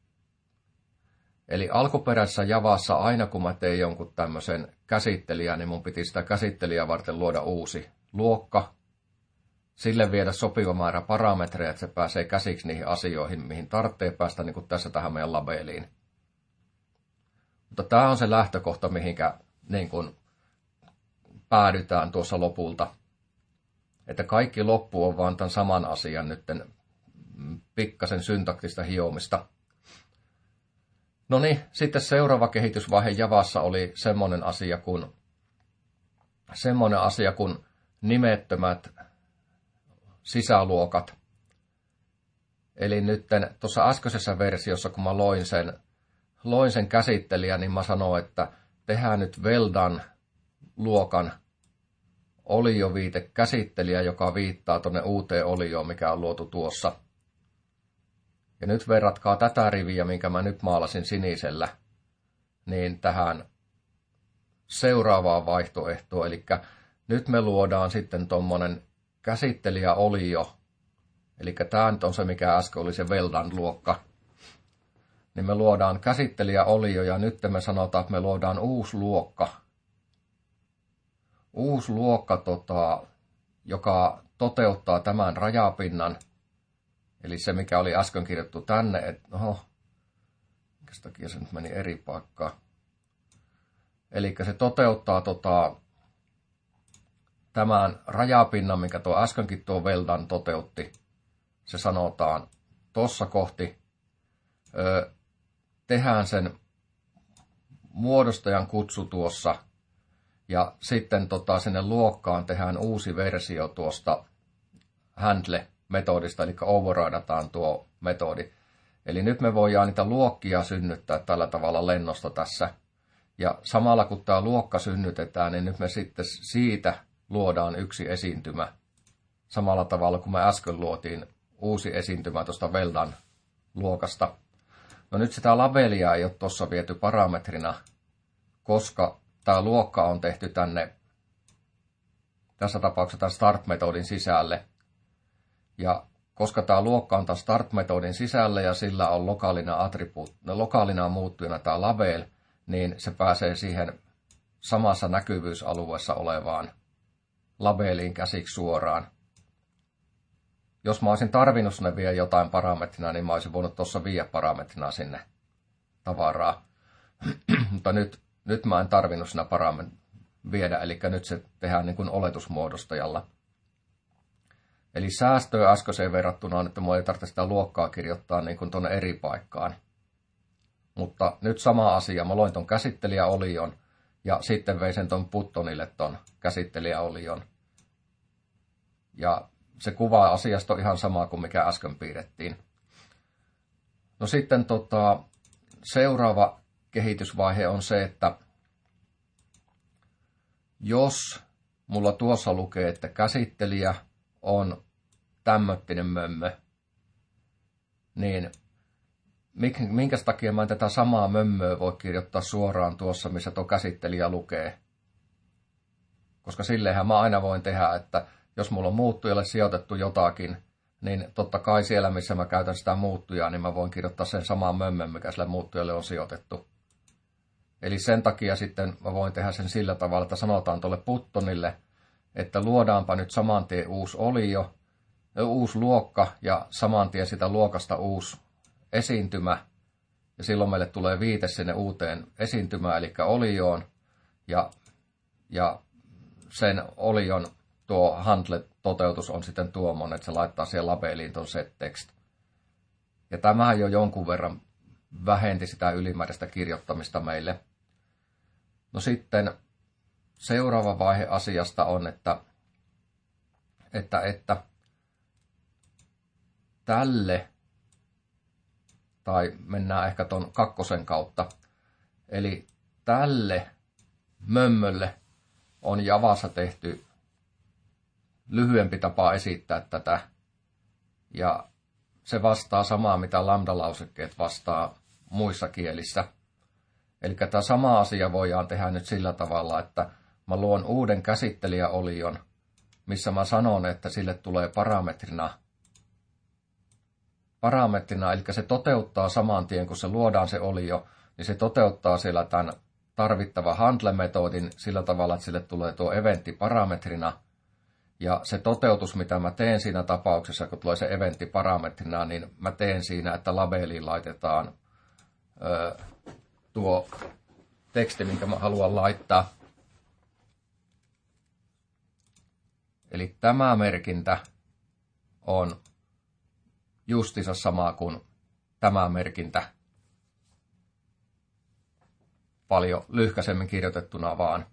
Eli alkuperäisessä Javassa aina kun mä tein jonkun tämmöisen käsittelijän, niin mun piti sitä käsittelijää varten luoda uusi luokka. Sille viedä sopiva määrä parametreja, että se pääsee käsiksi niihin asioihin, mihin tarvitsee päästä, niin kuin tässä tähän meidän labeliin. Mutta tämä on se lähtökohta, mihinkä niin kuin päädytään tuossa lopulta. Että kaikki loppu on vaan tämän saman asian nytten pikkasen syntaktista hiomista. No niin, sitten seuraava kehitysvaihe Javassa oli semmoinen asia kuin nimettömät sisäluokat. Eli nyt tuossa äskeisessä versiossa, kun mä loin sen käsittelijän, niin mä sanoin, että tehdään nyt well done luokan olioviite käsittelijä, joka viittaa tuonne uuteen olioon, mikä on luotu tuossa. Ja nyt verratkaa tätä riviä, minkä mä nyt maalasin sinisellä, niin tähän seuraavaan vaihtoehtoon. Eli nyt me luodaan sitten tuommoinen käsittelijäolio. Eli tämä nyt on se, mikä äsken oli se well done-luokka. Niin me luodaan käsittelijäolio ja nyt me sanotaan, että me luodaan uusi luokka. Uusi luokka, joka toteuttaa tämän rajapinnan. Eli se, mikä oli äsken kirjoittu tänne, että minkä takia se nyt meni eri paikkaan. Eli se toteuttaa tämän rajapinnan, mikä tuo äskenkin tuo well done toteutti. Se sanotaan tuossa kohti. Tehdään sen muodostajan kutsu tuossa. Ja sitten sinne luokkaan tehdään uusi versio tuosta handle-metodista, eli overridataan tuo metodi. Eli nyt me voidaan niitä luokkia synnyttää tällä tavalla lennosta tässä. Ja samalla kun tämä luokka synnytetään, niin nyt me sitten siitä luodaan yksi esiintymä. Samalla tavalla kuin me äsken luotiin uusi esiintymä tuosta well done luokasta. No nyt sitä labelia ei ole tuossa viety parametrina, koska tämä luokka on tehty tässä tapauksessa tämän start-metodin sisälle. Ja koska tämä luokka on tämän start-metodin sisällä ja sillä on lokaalina muuttujana tämä label, niin se pääsee siihen samassa näkyvyysalueessa olevaan labeliin käsiksi suoraan. Jos mä olisin tarvinnut sinne vielä jotain parametrina, niin mä olisin voinut tuossa viedä parametrina sinne tavaraa. Mutta nyt mä en tarvinnut siinä viedä, eli nyt se tehdään niin kuin oletusmuodostajalla. Eli säästöä äskeiseen verrattuna on, että minua ei tarvitse sitä luokkaa kirjoittaa niin kuin tuonne eri paikkaan. Mutta nyt sama asia, mä loin ton käsittelijäolion ja sitten vein sen ton Pythonille ton käsittelijäolion. Ja se kuvaa asiasta on ihan sama kuin mikä äsken piirrettiin. No sitten seuraava kehitysvaihe on se, että jos mulla tuossa lukee, että käsittelijä on tämmöttinen mömmö, niin minkä takia mä en tätä samaa mömmöä voi kirjoittaa suoraan tuossa, missä tuo käsittelijä lukee? Koska silleenhän mä aina voin tehdä, että jos mulla on muuttujalle sijoitettu jotakin, niin totta kai siellä, missä mä käytän sitä muuttujaa, niin mä voin kirjoittaa sen saman mömmön, mikä sille muuttujalle on sijoitettu. Eli sen takia sitten mä voin tehdä sen sillä tavalla, että sanotaan tuolle Puttonille, että luodaanpa nyt saman tien uusi olio, uusi luokka ja saman tien sitä luokasta uusi esiintymä. Ja silloin meille tulee viite sinne uuteen esiintymään, eli olioon. Ja sen olion tuo handle-toteutus on sitten tuommoinen, että se laittaa siihen labeliin tuon set-text. Ja tämähän jo jonkun verran vähenti sitä ylimääräistä kirjoittamista meille. No sitten seuraava vaihe asiasta on, että tälle, tai mennään ehkä tuon kakkosen kautta, eli tälle mömmölle on Javassa tehty lyhyempi tapa esittää tätä, ja se vastaa samaa, mitä lambda-lausekkeet vastaa muissa kielissä. Eli tämä sama asia voidaan tehdä nyt sillä tavalla, että mä luon uuden käsittelijäolion, missä mä sanon, että sille tulee parametrina, eli se toteuttaa saman tien, kun se luodaan se olio, niin se toteuttaa siellä tämän tarvittava handle-metodin sillä tavalla, että sille tulee tuo eventti parametrina. Ja se toteutus, mitä mä teen siinä tapauksessa, kun tulee se eventti parametrina, niin mä teen siinä, että labeliin laitetaan tuo teksti, minkä mä haluan laittaa. Eli tämä merkintä on justiinsa sama kuin tämä merkintä, paljon lyhkäisemmin kirjoitettuna vaan.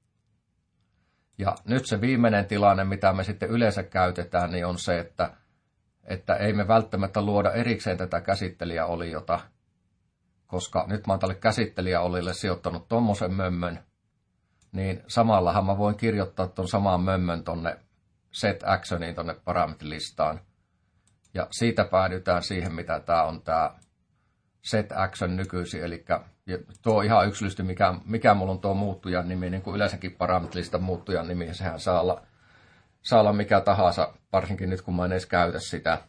Ja nyt se viimeinen tilanne, mitä me sitten yleensä käytetään, niin on se, että ei me välttämättä luoda erikseen tätä käsittelijäoliota, koska nyt mä oon tälle käsittelijäolille sijoittanut tommosen mömmön, niin samallahan mä voin kirjoittaa ton saman mömmön tonne set actioniin, tonne parametrilistaan. Ja siitä päädytään siihen, mitä tää on tää set action nykyisin, eli tuo ihan yksilöllisesti, mikä mulla on tuo muuttujan nimi, niin kuin yleensäkin parametrilista muuttujan nimi, ja sehän saa olla mikä tahansa, varsinkin nyt kun mä en edes käytä sitä.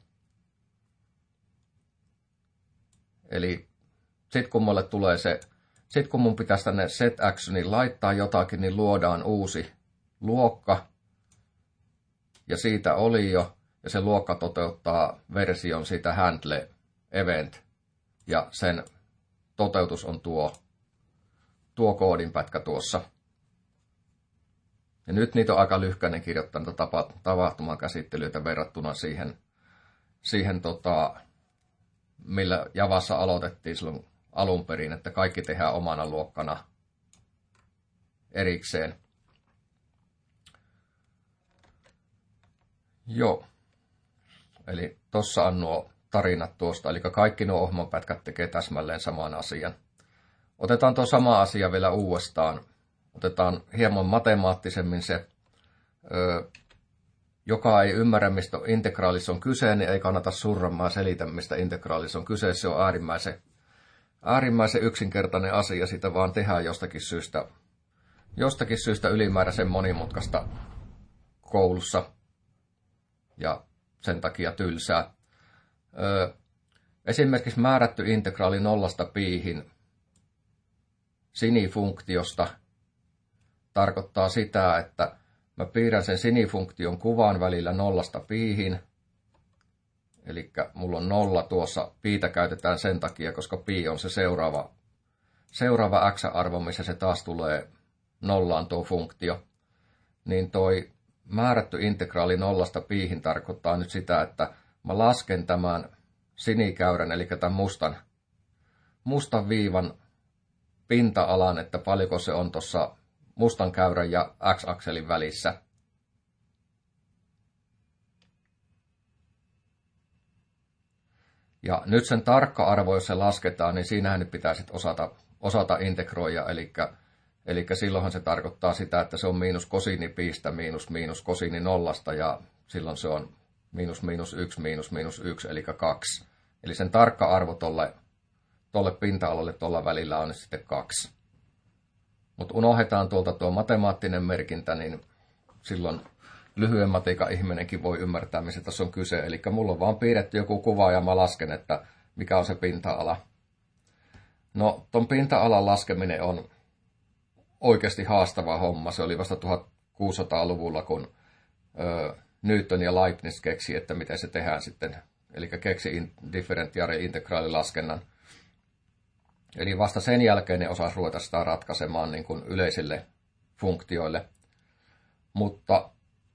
Eli sitten kun mulle tulee sitten kun mun pitäisi tänne set actioniin laittaa jotakin, niin luodaan uusi luokka, ja siitä olio, ja se luokka toteuttaa version siitä handle event, ja sen toteutus on tuo koodinpätkä tuossa. Ja nyt niitä on aika lyhkäinen kirjoittanut tapahtumakäsittelyitä verrattuna siihen millä Javassa aloitettiin silloin alun perin, että kaikki tehdään omana luokkana erikseen. Joo. Eli tossa on nuo tarinat tuosta, eli kaikki nuo ohjelmanpätkät tekee täsmälleen saman asian. Otetaan tuo sama asia vielä uudestaan. Otetaan hieman matemaattisemmin se, joka ei ymmärrä, mistä integraalissa on kyse, niin ei kannata surramaan selitä, mistä integraalissa on kyse. Se on äärimmäisen yksinkertainen asia, sitä vaan tehdään jostakin syystä ylimääräisen monimutkaista koulussa ja sen takia tylsää. Esimerkiksi määrätty integraali 0 piihin sinifunktiosta tarkoittaa sitä, että mä piirrän sen sinifunktion kuvan välillä 0 piihin. Eli mulla on 0 tuossa, piitä käytetään sen takia, koska pi on se seuraava x-arvo, missä se taas tulee nollaan tuo funktio. Niin toi määrätty integraali 0 piihin tarkoittaa nyt sitä, että mä lasken tämän sinikäyrän, eli tämän mustan viivan pinta-alan, että paljonko se on tuossa mustan käyrän ja x-akselin välissä. Ja nyt sen tarkka arvo, jos se lasketaan, niin siinähän nyt pitää sitten osata integroida, Eli silloinhan se tarkoittaa sitä, että se on miinus kosiini piistä miinus kosiini nollasta, ja silloin se on miinus 1 miinus 1, eli 2. Eli sen tarkka arvo tolle pinta-alalle tuolla välillä on sitten 2. Mutta unohdetaan tuolta tuo matemaattinen merkintä, niin silloin lyhyen matikan ihminenkin voi ymmärtää, missä tässä on kyse. Eli mulla on vaan piirretty joku kuva ja mä lasken, että mikä on se pinta-ala. No, ton pinta-alan laskeminen on oikeasti haastava homma. Se oli vasta 1600-luvulla, kun Newton ja Leibniz keksi, että miten se tehdään sitten. Eli keksi differentiaali-integraalilaskennan. Eli vasta sen jälkeen ne osasi ruveta sitä ratkaisemaan niin kuin yleisille funktioille. Mutta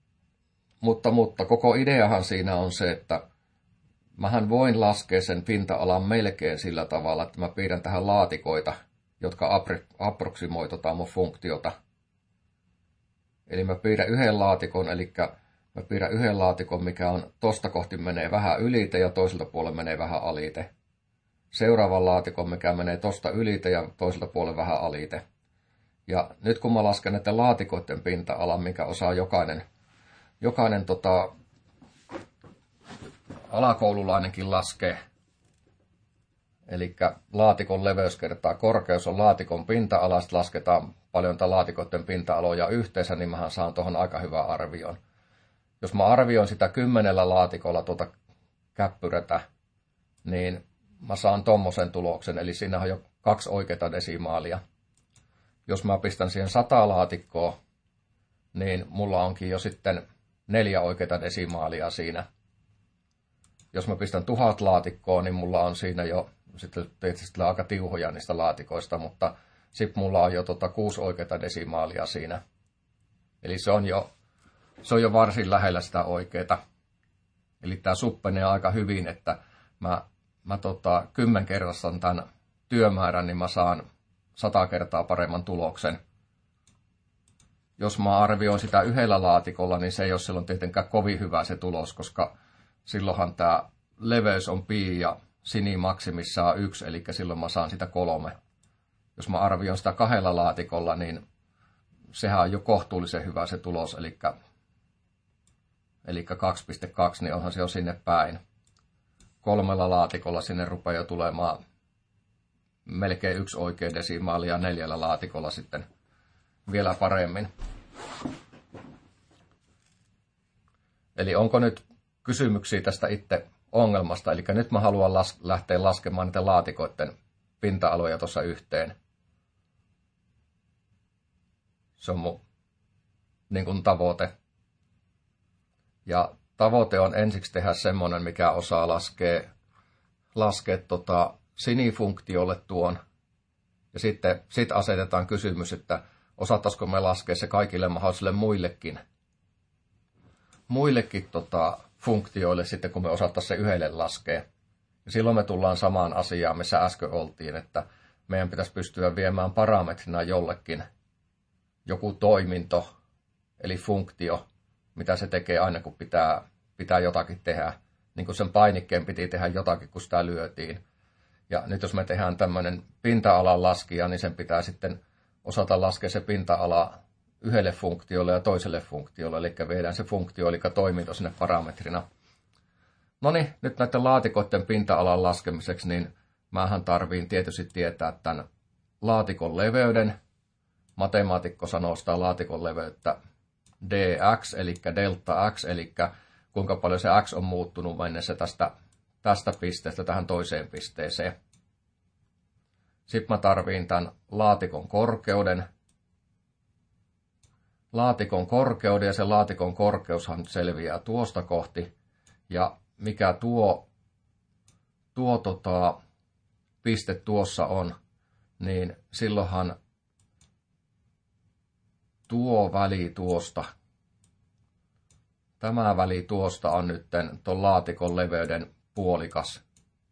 koko ideahan siinä on se, että mähän voin laskea sen pinta-alan melkein sillä tavalla, että mä piirrän tähän laatikoita, jotka approksimoi mun funktiota. Eli mä piirrän yhden laatikon, mikä on tosta kohti menee vähän ylite ja toiselta puolella menee vähän alite. Seuraavan laatikon, mikä menee tosta ylite ja toiselta puolella vähän alite. Ja nyt kun mä lasken näiden laatikoiden pinta-alan, minkä osaa jokainen alakoululainenkin laskee, eli laatikon leveys kertaa korkeus on laatikon pinta-ala, sitten lasketaan paljon laatikoiden pinta-aloja yhteensä, niin mähän saan tuohon aika hyvän arvion. Jos mä arvioin sitä 10 laatikolla tuota käppyrätä, niin mä saan tommosen tuloksen, eli siinä on jo 2 oikeaa desimaalia. Jos mä pistän siihen 100 laatikkoa, niin mulla onkin jo sitten 4 oikeaa desimaalia siinä. Jos mä pistän 1000 laatikkoa, niin mulla on siinä jo, sitten tietysti aika tiuhoja niistä laatikoista, mutta sitten mulla on jo 6 oikeaa desimaalia siinä. Eli se on jo varsin lähellä sitä oikeeta. Eli tää suppenee aika hyvin, että mä 10 kerrastan tämän työmäärän, niin mä saan 100 kertaa paremman tuloksen. Jos mä arvioin sitä yhdellä laatikolla, niin se ei ole silloin tietenkään kovin hyvä se tulos, koska silloinhan tämä leveys on pi ja sini maksimissaan 1, eli silloin mä saan sitä 3. Jos mä arvioin sitä 2 laatikolla, niin sehän on jo kohtuullisen hyvä se tulos, eli 2,2, niin onhan se jo sinne päin. 3 laatikolla sinne rupeaa jo tulemaan melkein 1 oikea desimaali ja 4 laatikolla sitten vielä paremmin. Eli onko nyt kysymyksiä tästä itse ongelmasta? Eli nyt mä haluan lähteä laskemaan niitä laatikoiden pinta-aloja tuossa yhteen. Se on mun niin kuin tavoite. Ja tavoite on ensiksi tehdä semmoinen, mikä osaa laskea sinifunktiolle tuon. Ja sitten asetetaan kysymys, että osattaisiko me laskea se kaikille mahdollisille muillekin funktioille sitten, kun me osattaisiin se yhdelle laskea. Ja silloin me tullaan samaan asiaan, missä äsken oltiin, että meidän pitäisi pystyä viemään parametrina jollekin joku toiminto, eli funktio, mitä se tekee aina, kun pitää jotakin tehdä. Niin kuin sen painikkeen piti tehdä jotakin, kun sitä lyötiin. Ja nyt jos me tehdään tämmöinen pinta-alan laskija, niin sen pitää sitten osata laskea se pinta-ala yhdelle funktiolle ja toiselle funktiolle. Eli viedään se funktio, eli toiminto sinne parametrina. No niin, nyt näiden laatikoiden pinta-alan laskemiseksi, niin mähän tarviin tietysti tietää tämän laatikon leveyden. Matemaatikko sanoo sitä laatikon leveyttä dx, eli delta x, eli kuinka paljon se x on muuttunut mennessä tästä pisteestä tähän toiseen pisteeseen. Sitten mä tarviin tämän laatikon korkeuden. Ja se laatikon korkeushan selviää tuosta kohti. Ja mikä tuo piste tuossa on, niin silloinhan tuo väli tuosta, tämä väli tuosta on nyt tuon laatikon leveyden puolikas.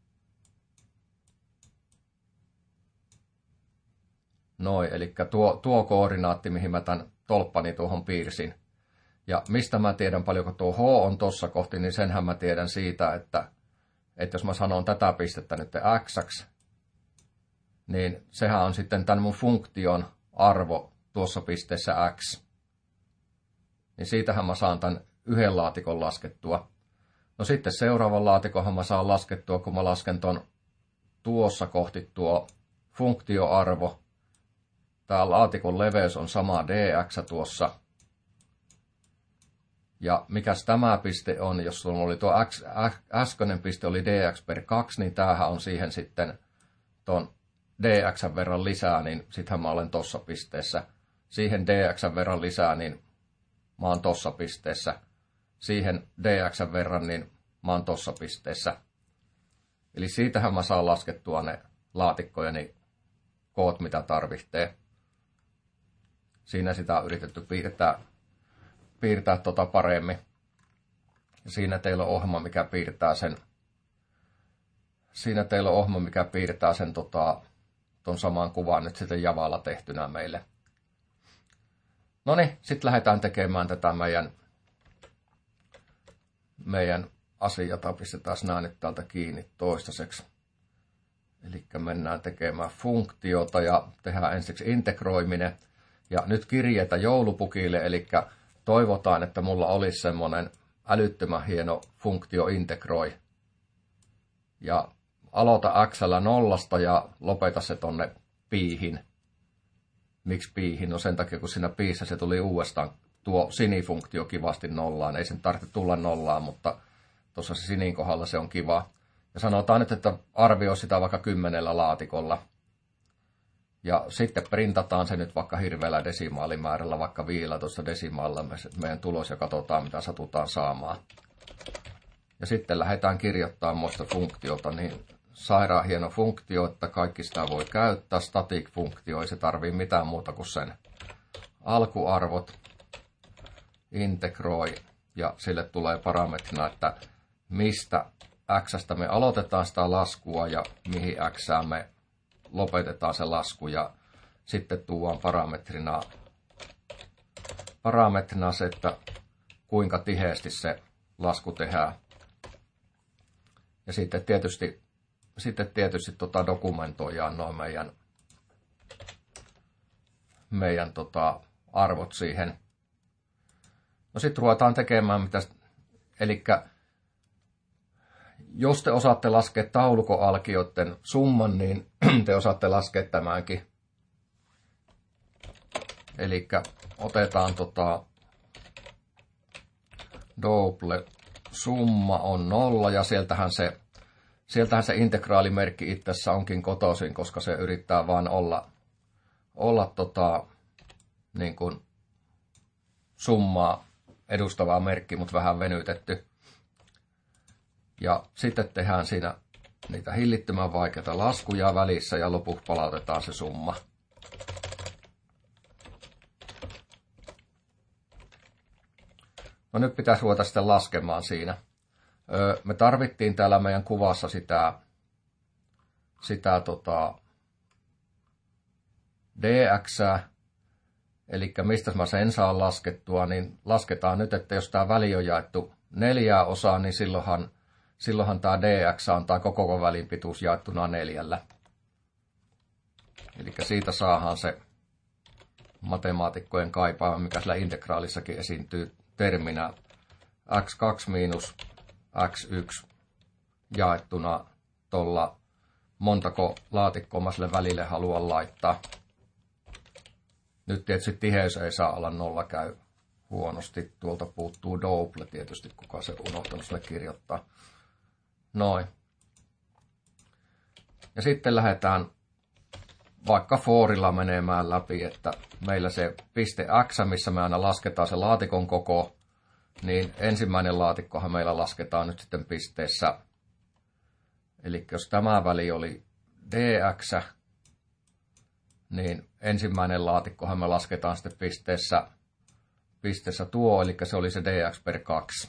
Noin, eli tuo koordinaatti, mihin mä tämän tolppani tuohon piirsin. Ja mistä mä tiedän paljonko tuo h on tuossa kohti, niin senhän mä tiedän siitä, että jos mä sanon tätä pistettä nyt x, niin sehän on sitten tämän mun funktion arvo tuossa pisteessä X. Niin siitähän mä saan tämän yhden laatikon laskettua. No sitten seuraavan laatikonhan mä saan laskettua, kun mä lasken ton tuossa kohti tuo funktioarvo. Tää laatikon leveys on sama dx tuossa. Ja mikäs tämä piste on, jos sulla oli tuo äskeinen piste oli dx per 2, niin tämähän on siihen sitten ton dx verran lisää, niin sittenhän mä olen tossa pisteessä. Siihen dx verran lisää, niin mä oon tossa pisteessä. Siihen dx verran, niin mä oon tossa pisteessä. Eli siitähän mä saan laskettua ne laatikkojeni koot, mitä tarvitsee. Siinä sitä on yritetty piirtää paremmin. Ja siinä teillä on ohjelma, mikä piirtää sen. Siinä teillä on ohjelma, mikä piirtää sen ton saman kuvan nyt sitten Javalla tehtynä meille. No niin, sitten lähdetään tekemään tätä meidän asiaa. Pistetään nämä nyt täältä kiinni toistaiseksi. Eli mennään tekemään funktiota ja tehdään ensiksi integroiminen. Ja nyt kirjeitä joulupukille, eli toivotaan, että mulla olisi semmoinen älyttömän hieno funktio integroi. Ja aloita x:llä nollasta ja lopeta se tonne piihin. Miksi piihin? No sen takia, kun siinä piissä se tuli uudestaan tuo sinifunktio kivasti nollaan. Ei sen tarvitse tulla nollaan, mutta tuossa se sinin kohdalla se on kiva. Ja sanotaan nyt, että arvioi sitä vaikka 10 laatikolla. Ja sitten printataan se nyt vaikka hirveällä desimaalimäärällä, vaikka 15 desimaalilla meidän tulos ja katsotaan, mitä satutaan saamaan. Ja sitten lähdetään kirjoittamaan muista funktiota, niin sairaan hieno funktio, että kaikki sitä voi käyttää. Static-funktio, ei se tarvii mitään muuta kuin sen alkuarvot. Integroi, ja sille tulee parametrina, että mistä x:stä me aloitetaan sitä laskua ja mihin x:ään me lopetetaan se lasku, ja sitten tuodaan parametrina se, että kuinka tiheästi se lasku tehdään. Ja sitten tietysti dokumentoidaan noin meidän arvot siihen. No sitten ruvetaan tekemään elikkä jos te osaatte laskea taulukoalkioiden summan, niin te osaatte laskea tämänkin. Eli otetaan double summa on 0 ja sieltähän se integraalimerkki itsessä onkin kotoisin, koska se yrittää vaan olla niin kuin summaa edustavaa merkki, mutta vähän venytetty. Ja sitten tehdään siinä niitä hillittömän vaikeita laskuja välissä ja lopuksi palautetaan se summa. No nyt pitäisi ruveta sitten laskemaan siinä. Me tarvittiin täällä meidän kuvassa sitä dx:ää, eli mistä mä sen saan laskettua, niin lasketaan nyt, että jos tämä väli on jaettu 4 osaan, niin silloinhan tämä dx on tämä koko välin pituus jaettuna 4. Eli siitä saadaan se matemaatikkojen kaipaama, mikä sillä integraalissakin esiintyy terminä x2 miinus x1 jaettuna tuolla montako laatikkoa mä sille välille haluan laittaa. Nyt tietysti tiheys ei saa olla 0, käy huonosti. Tuolta puuttuu double tietysti, kuka se unohtanut sille kirjoittaa. Noin. Ja sitten lähdetään vaikka forilla menemään läpi, että meillä se piste x, missä me aina lasketaan se laatikon koko, niin ensimmäinen laatikkohan meillä lasketaan nyt sitten pisteessä. Eli jos tämä väli oli dx, niin ensimmäinen laatikkohan me lasketaan sitten pisteessä tuo, eli se oli se dx per 2.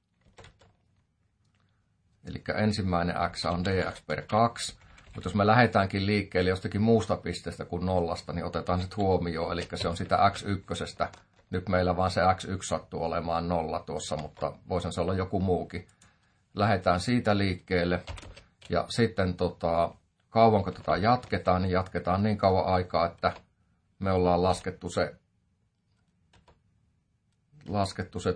Eli ensimmäinen x on dx per 2, mutta jos me lähdetäänkin liikkeelle jostakin muusta pisteestä kuin 0, niin otetaan se huomioon, eli se on sitä x1. Nyt meillä vaan se x1 sattuu olemaan 0 tuossa, mutta voisi se olla joku muukin. Lähdetään siitä liikkeelle ja sitten kauanko tätä jatketaan, niin jatketaan niin kauan aikaa, että me ollaan laskettu se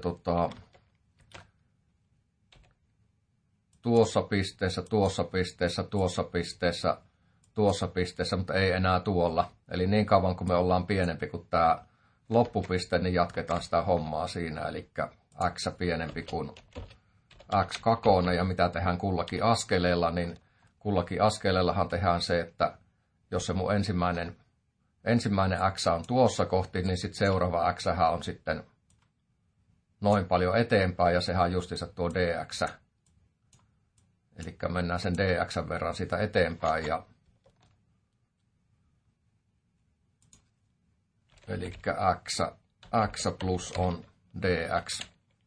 tuossa pisteessä, tuossa pisteessä, tuossa pisteessä, tuossa pisteessä, mutta ei enää tuolla. Eli niin kauan kun me ollaan pienempi kuin tämä loppupiste, niin jatketaan sitä hommaa siinä. Eli x pienempi kuin x kakone, ja mitä tehdään kullakin askeleella, niin kullakin askeleellahan tehdään se, että jos se mun ensimmäinen x on tuossa kohti, niin sitten seuraava x on sitten noin paljon eteenpäin, ja sehän on justiinsa tuo dx. Eli mennään sen dx verran sitä eteenpäin, ja eli x plus on dx.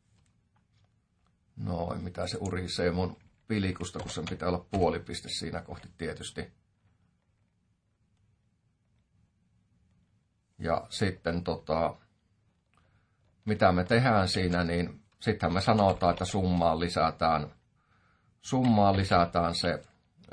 Noin, mitä se urisee mun pilikusta, kun sen pitää olla puolipiste siinä kohti tietysti. Ja sitten mitä me tehdään siinä, niin sittenhän me sanotaan, että summaan lisätään se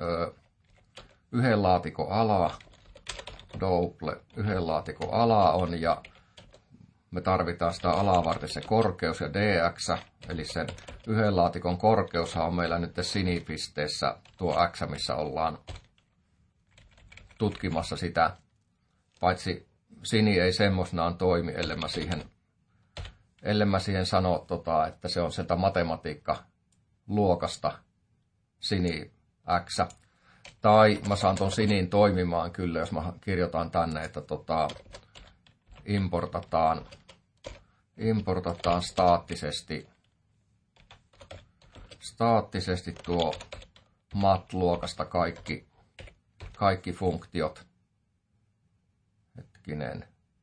yhden laatikon ala, double yhden laatikon ala on, ja me tarvitaan sitä alaa varten se korkeus ja dx, eli sen yhden laatikon korkeushan on meillä nyt sinipisteessä tuo x, missä ollaan tutkimassa sitä, paitsi sini ei semmoisenaan toimi, ellei mä siihen sano, että se on sieltä matematiikkaluokasta sini x. Tai mä saan ton sinin toimimaan kyllä, jos mä kirjoitan tänne, että importataan staattisesti tuo mat-luokasta kaikki funktiot. Hetkinen.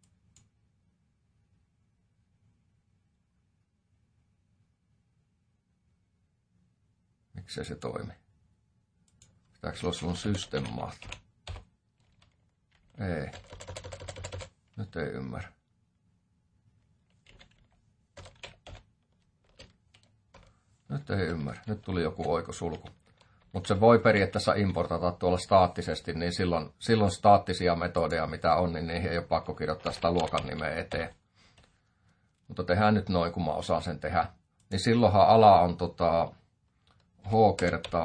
Miksei se toimi? Pitääkö se olla sun system math? Ei. Nyt ei ymmärrä. Nyt tuli joku oikosulku. Mutta se voi periaatteessa importata tuolla staattisesti, niin silloin staattisia metodeja, mitä on, niin niihin ei ole pakko kirjoittaa sitä luokan nimeä eteen. Mutta tehdään nyt noin, kun mä osaan sen tehdä. Niin silloinhan ala on h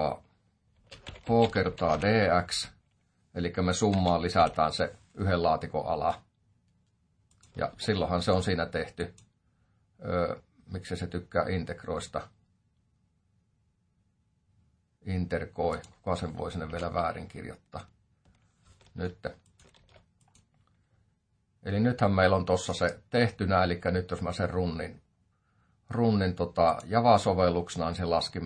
kertaa dx, eli me summaan lisätään se yhden laatikon ala. Ja silloinhan se on siinä tehty. Miksi se tykkää integroista? Interkoi. Kuka sen voi sinne vielä väärin kirjoittaa? Nyt. Eli nythän meillä on tuossa se tehtynä, eli nyt jos mä sen runnin Java-sovelluksena, niin se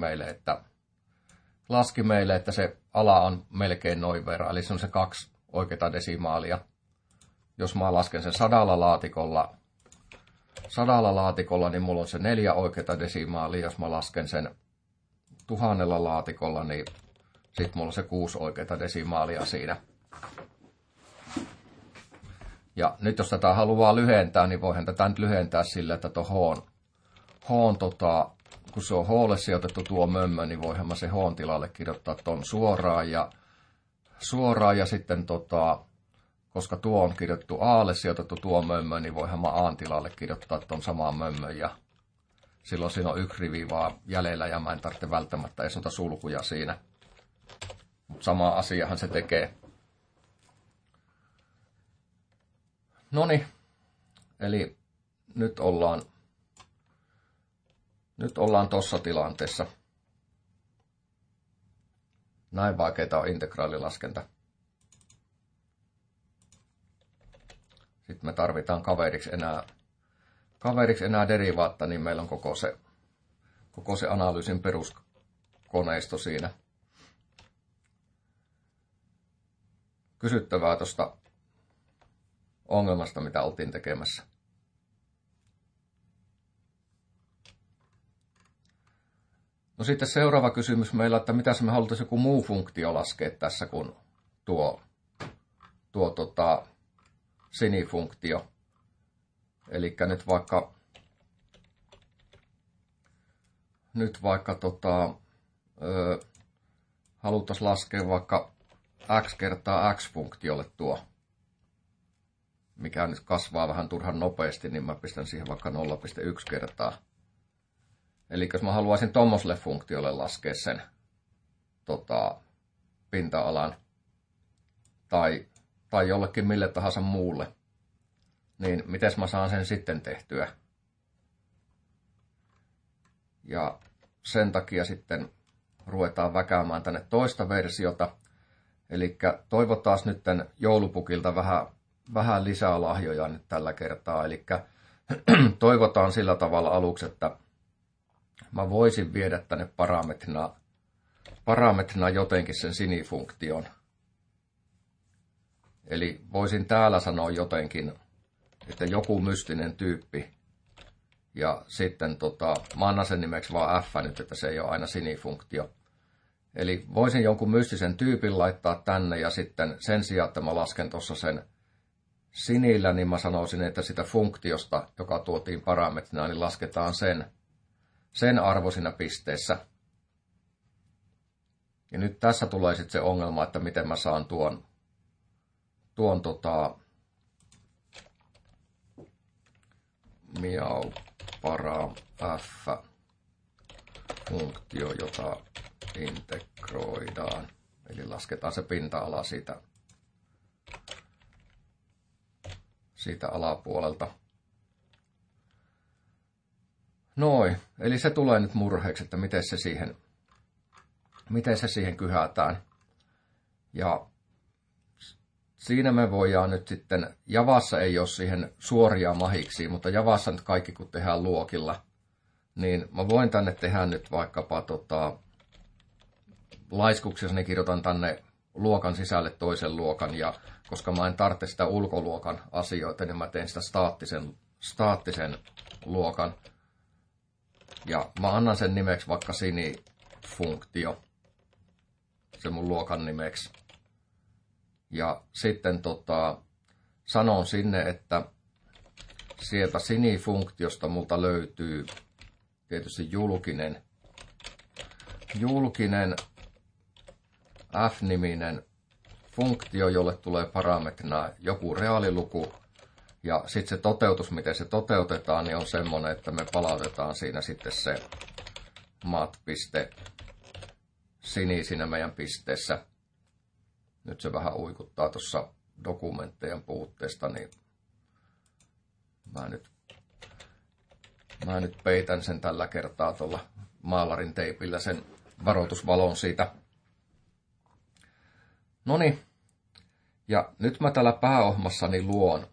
laski meille, että se ala on melkein noin verran, eli se on se 2 oikeata desimaalia. Jos mä lasken sen 100 laatikolla, niin mulla on se 4 oikeata desimaalia. Jos mä lasken sen 1000 laatikolla, niin sitten mulla on se 6 oikeata desimaalia siinä. Ja nyt jos tätä haluaa lyhentää, niin voihan tätä nyt lyhentää sillä, että kun se on h:lle sijoitettu tuo mömmö, niin voihan mä se h:n tilalle kirjoittaa ton suoraan ja sitten koska tuo on kirjoitettu aalle sijoitettu tuo mömmö, niin voihan mä a:n tilalle kirjoittaa ton samaan mömmön, ja silloin siinä on 1 rivi vaan jäljellä ja mä en tarvitse välttämättä edes noita sulkuja siinä. Mutta sama asiahan se tekee. Noniin, eli nyt ollaan tossa tilanteessa. Näin vaikeaa on integraalilaskenta. Sitten me tarvitaan kaveriksi enää derivaatta, niin meillä on koko se analyysin peruskoneisto siinä. Kysyttävää tuosta ongelmasta, mitä oltiin tekemässä. No sitten seuraava kysymys meillä, että mitä me haluttaisiin joku muu funktio laskea tässä kuin tuo sinifunktio. Eli nyt vaikka haluttaisiin laskea vaikka x kertaa x funktiolle tuo. mikä nyt kasvaa vähän turhan nopeasti, niin mä pistän siihen vaikka 0,1 kertaa. Eli jos mä haluaisin tommoselle funktiolle laskea sen pinta-alan tai jollekin mille tahansa muulle, niin miten mä saan sen sitten tehtyä? Ja sen takia sitten ruvetaan väkäämään tänne toista versiota. Eli toivotaan nyt joulupukilta vähän lisää lahjoja nyt tällä kertaa. Eli toivotaan sillä tavalla aluksi, että mä voisin viedä tänne parametrina jotenkin sen sinifunktion. Eli voisin täällä sanoa jotenkin, että joku mystinen tyyppi. Ja sitten mä annan sen nimeksi vaan f nyt, että se ei ole aina sinifunktio. Eli voisin jonkun mystisen tyypin laittaa tänne ja sitten sen sijaan, että mä lasken tuossa sen sinillä, niin mä sanoisin, että sitä funktiosta, joka tuotiin parametrina, niin lasketaan sen arvo siinä pisteessä. Ja nyt tässä tulee sitten se ongelma, että miten mä saan tuon miau para f funktio, jota integroidaan. Eli lasketaan se pinta-ala siitä alapuolelta. Noin, eli se tulee nyt murheeksi, että miten se siihen kyhätään. Ja siinä me voidaan nyt sitten, Javassa ei ole siihen suoria mahiksi, mutta Javassa nyt kaikki kun tehdään luokilla, niin mä voin tänne tehdä nyt vaikkapa laiskuksessa, niin kirjoitan tänne luokan sisälle toisen luokan, ja koska mä en tarvitse sitä ulkoluokan asioita, niin mä teen sitä staattisen luokan. Ja mä annan sen nimeksi vaikka sinifunktio, se mun luokan nimeksi. Ja sitten sanon sinne, että sieltä sinifunktiosta multa löytyy tietysti julkinen f-niminen funktio, jolle tulee parametrina joku reaaliluku. Ja sitten se toteutus, miten se toteutetaan, niin on semmoinen, että me palautetaan siinä sitten se mat.sini siinä meidän pisteessä. Nyt se vähän uikuttaa tuossa dokumenttejen puutteesta, niin mä nyt peitän sen tällä kertaa tuolla maalarin teipillä sen varoitusvalon siitä. Noniin, ja nyt mä täällä pääohmassani luon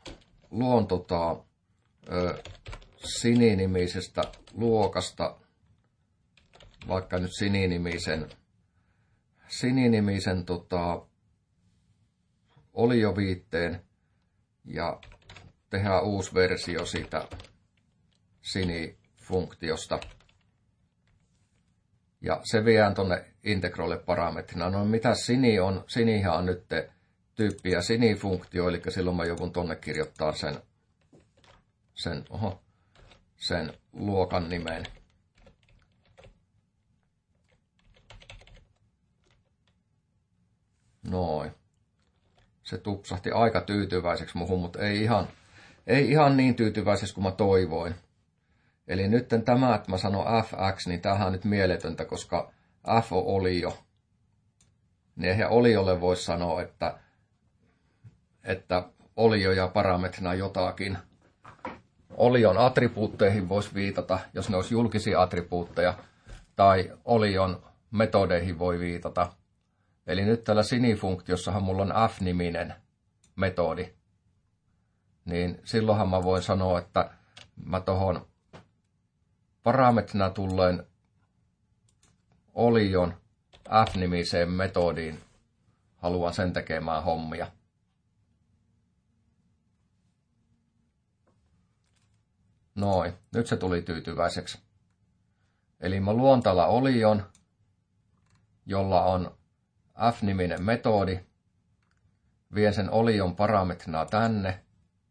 sininimisestä luokasta vaikka nyt sininimisen olioviitteen ja tehdään uusi versio siitä sinifunktiosta. Ja se viedään tuonne integroille parametrina. No mitä sini on? Sinihän on nyt tyyppiä sinifunktio, eli silloin mä joudun tuonne kirjoittaa sen luokan nimen. Noin. Se tupsahti aika tyytyväiseksi muhun, mutta ei ihan niin tyytyväiseksi kuin mä toivoin. Eli nyt tämä, että mä sanon fx, niin tämähän on nyt mieletöntä, koska f on olio. Niin eihän oliolle voi sanoa, että olio ja parametrina jotakin. Olion attribuutteihin voisi viitata, jos ne olisi julkisia attribuutteja, tai olion metodeihin voi viitata. Eli nyt tällä sinifunktiossahan mulla on f-niminen metodi. Niin silloinhan mä voin sanoa, että mä tohon parametrina tulleen olion f-nimiseen metodiin haluan sen tekemään hommia. Noin, nyt se tuli tyytyväiseksi. Eli mä luon tällä olion, jolla on f-niminen metodi. Vien sen olion parametrina tänne.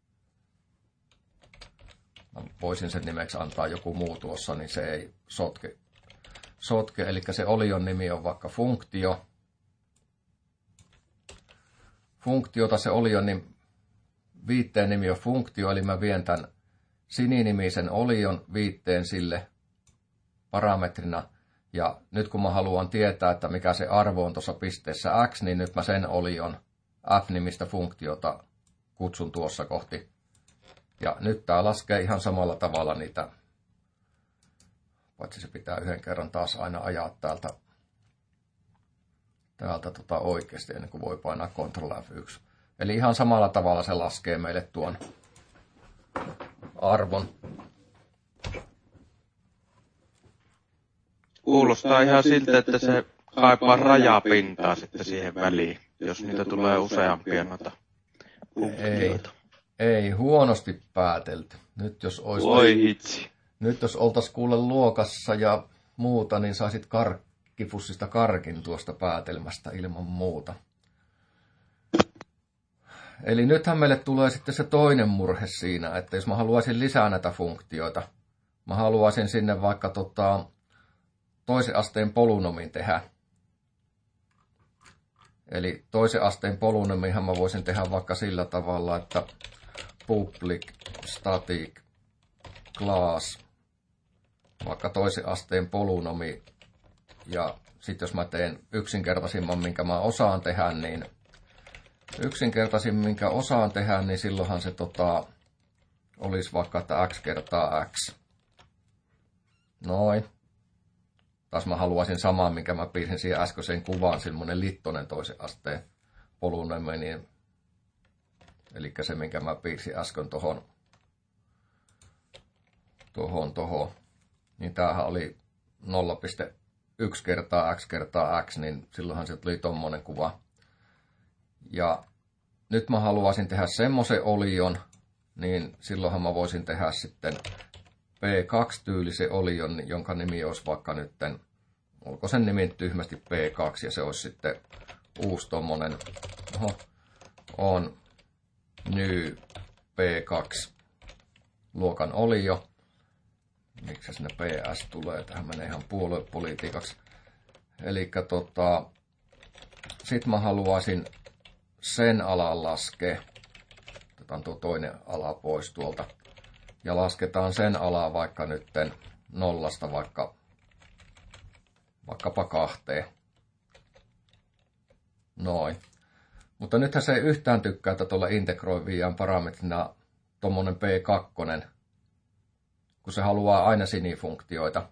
Mä voisin sen nimeksi antaa joku muu tuossa, niin se ei sotke. Eli se olion nimi on vaikka funktio. Funktiota se olion viitteen nimi on funktio, eli mä vien tämän sininimisen olion viitteen sille parametrina. Ja nyt kun mä haluan tietää, että mikä se arvo on tuossa pisteessä x, niin nyt mä sen olion f-nimistä funktiota kutsun tuossa kohti. Ja nyt tää laskee ihan samalla tavalla niitä, paitsi se pitää yhden kerran taas aina ajaa täältä oikeasti, ennen kuin voi painaa Ctrl F1. Eli ihan samalla tavalla se laskee meille tuon arvon. Kuulostaa ihan siltä, että se kaipaa rajapintaa sitten siihen väliin, jos niitä tulee useampia noita funktioita. Ei, huonosti päätelty. Nyt jos oltaisiin kuule luokassa ja muuta, niin saisit karkkipussista karkin tuosta päätelmästä ilman muuta. Eli nythän meille tulee sitten se toinen murhe siinä, että jos mä haluaisin lisää näitä funktioita, mä haluaisin sinne vaikka toisen asteen polynomin tehdä. Eli toisen asteen polynomihan mä voisin tehdä vaikka sillä tavalla, että public static class, vaikka toisen asteen polynomi, ja sitten jos mä teen yksinkertaisimman, minkä mä osaan tehdä, niin silloinhan se olisi vaikka, että x kertaa x. Noin. Taas mä haluaisin samaa, minkä mä piirsin siihen äskeiseen kuvaan, semmoinen littonen toisen asteen polynomi, niin, eli se, minkä mä piirsin äsken tohon. Niin tämähän oli 0,1 kertaa x, niin silloinhan se tuli tommonen kuva. Ja nyt mä haluaisin tehdä semmoisen olion, niin silloinhan mä voisin tehdä sitten P2-tyylisen olion, jonka nimi olisi vaikka nytten, olko sen nimi tyhmästi P2, ja se olisi sitten uusi tommonen, on new P2 luokan olio. Miksi sinne PS tulee? Tähän menee ihan puoluepolitiikaksi. Eli sit mä haluaisin sen alan laskea. Otetaan tuo toinen ala pois tuolta. Ja lasketaan sen alaa vaikka nytten 0 vaikkapa 2. Noin. Mutta nythän se ei yhtään tykkää, että tuolla integroiviaan parametrina tommonen P2, kun se haluaa aina sinifunktioita.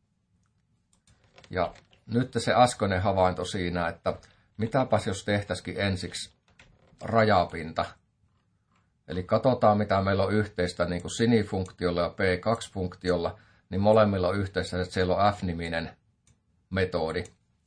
Ja nyt se äskeinen havainto siinä, että mitäpäs jos tehtäisikin ensiksi rajapinta. Eli katsotaan, mitä meillä on yhteistä niin kuin sinifunktiolla ja P2-funktiolla, niin molemmilla on yhteistä, että siellä on f-niminen metodi.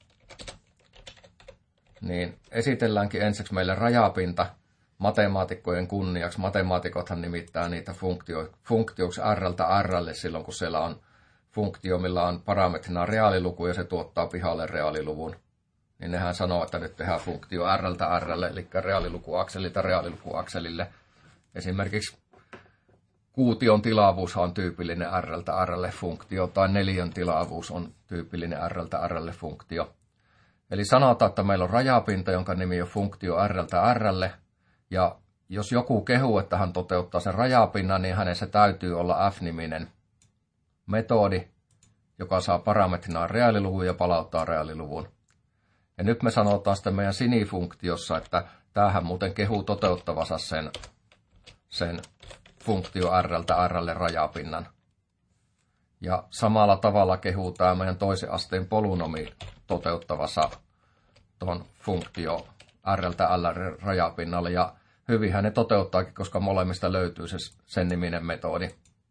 Niin esitelläänkin ensiksi meille rajapinta matemaatikkojen kunniaksi. Matemaatikothan nimittää niitä funktioiksi r:ltä r:lle silloin, kun siellä on funktio, millä on parametrina reaaliluku ja se tuottaa pihalle reaaliluvun. Niin nehän sanoo, että nyt tehdään funktio r:ltä r:lle, eli reaalilukuakselilta reaalilukuakselille. Esimerkiksi kuution tilavuushan on tyypillinen r:ltä r:lle funktio, tai neliön tilavuus on tyypillinen r:ltä r:lle funktio. Eli sanotaan, että meillä on rajapinta, jonka nimi on funktio r:ltä r:lle, ja jos joku kehuu, että hän toteuttaa sen rajapinnan, niin hänessä täytyy olla f-niminen metodi, joka saa parametrina reaaliluvun ja palauttaa reaaliluvun. Ja nyt me sanotaan sitten meidän sinifunktiossa, että tämähän muuten kehuu toteuttavansa sen funktio r:ltä r:lle rajapinnan. Ja samalla tavalla kehuu tämä meidän toisen asteen polynomi toteuttavansa tuon funktio r:ltä r:lle rajapinnalle. Ja hyvinhän ne toteuttaakin, koska molemmista löytyy sen niminen metodi.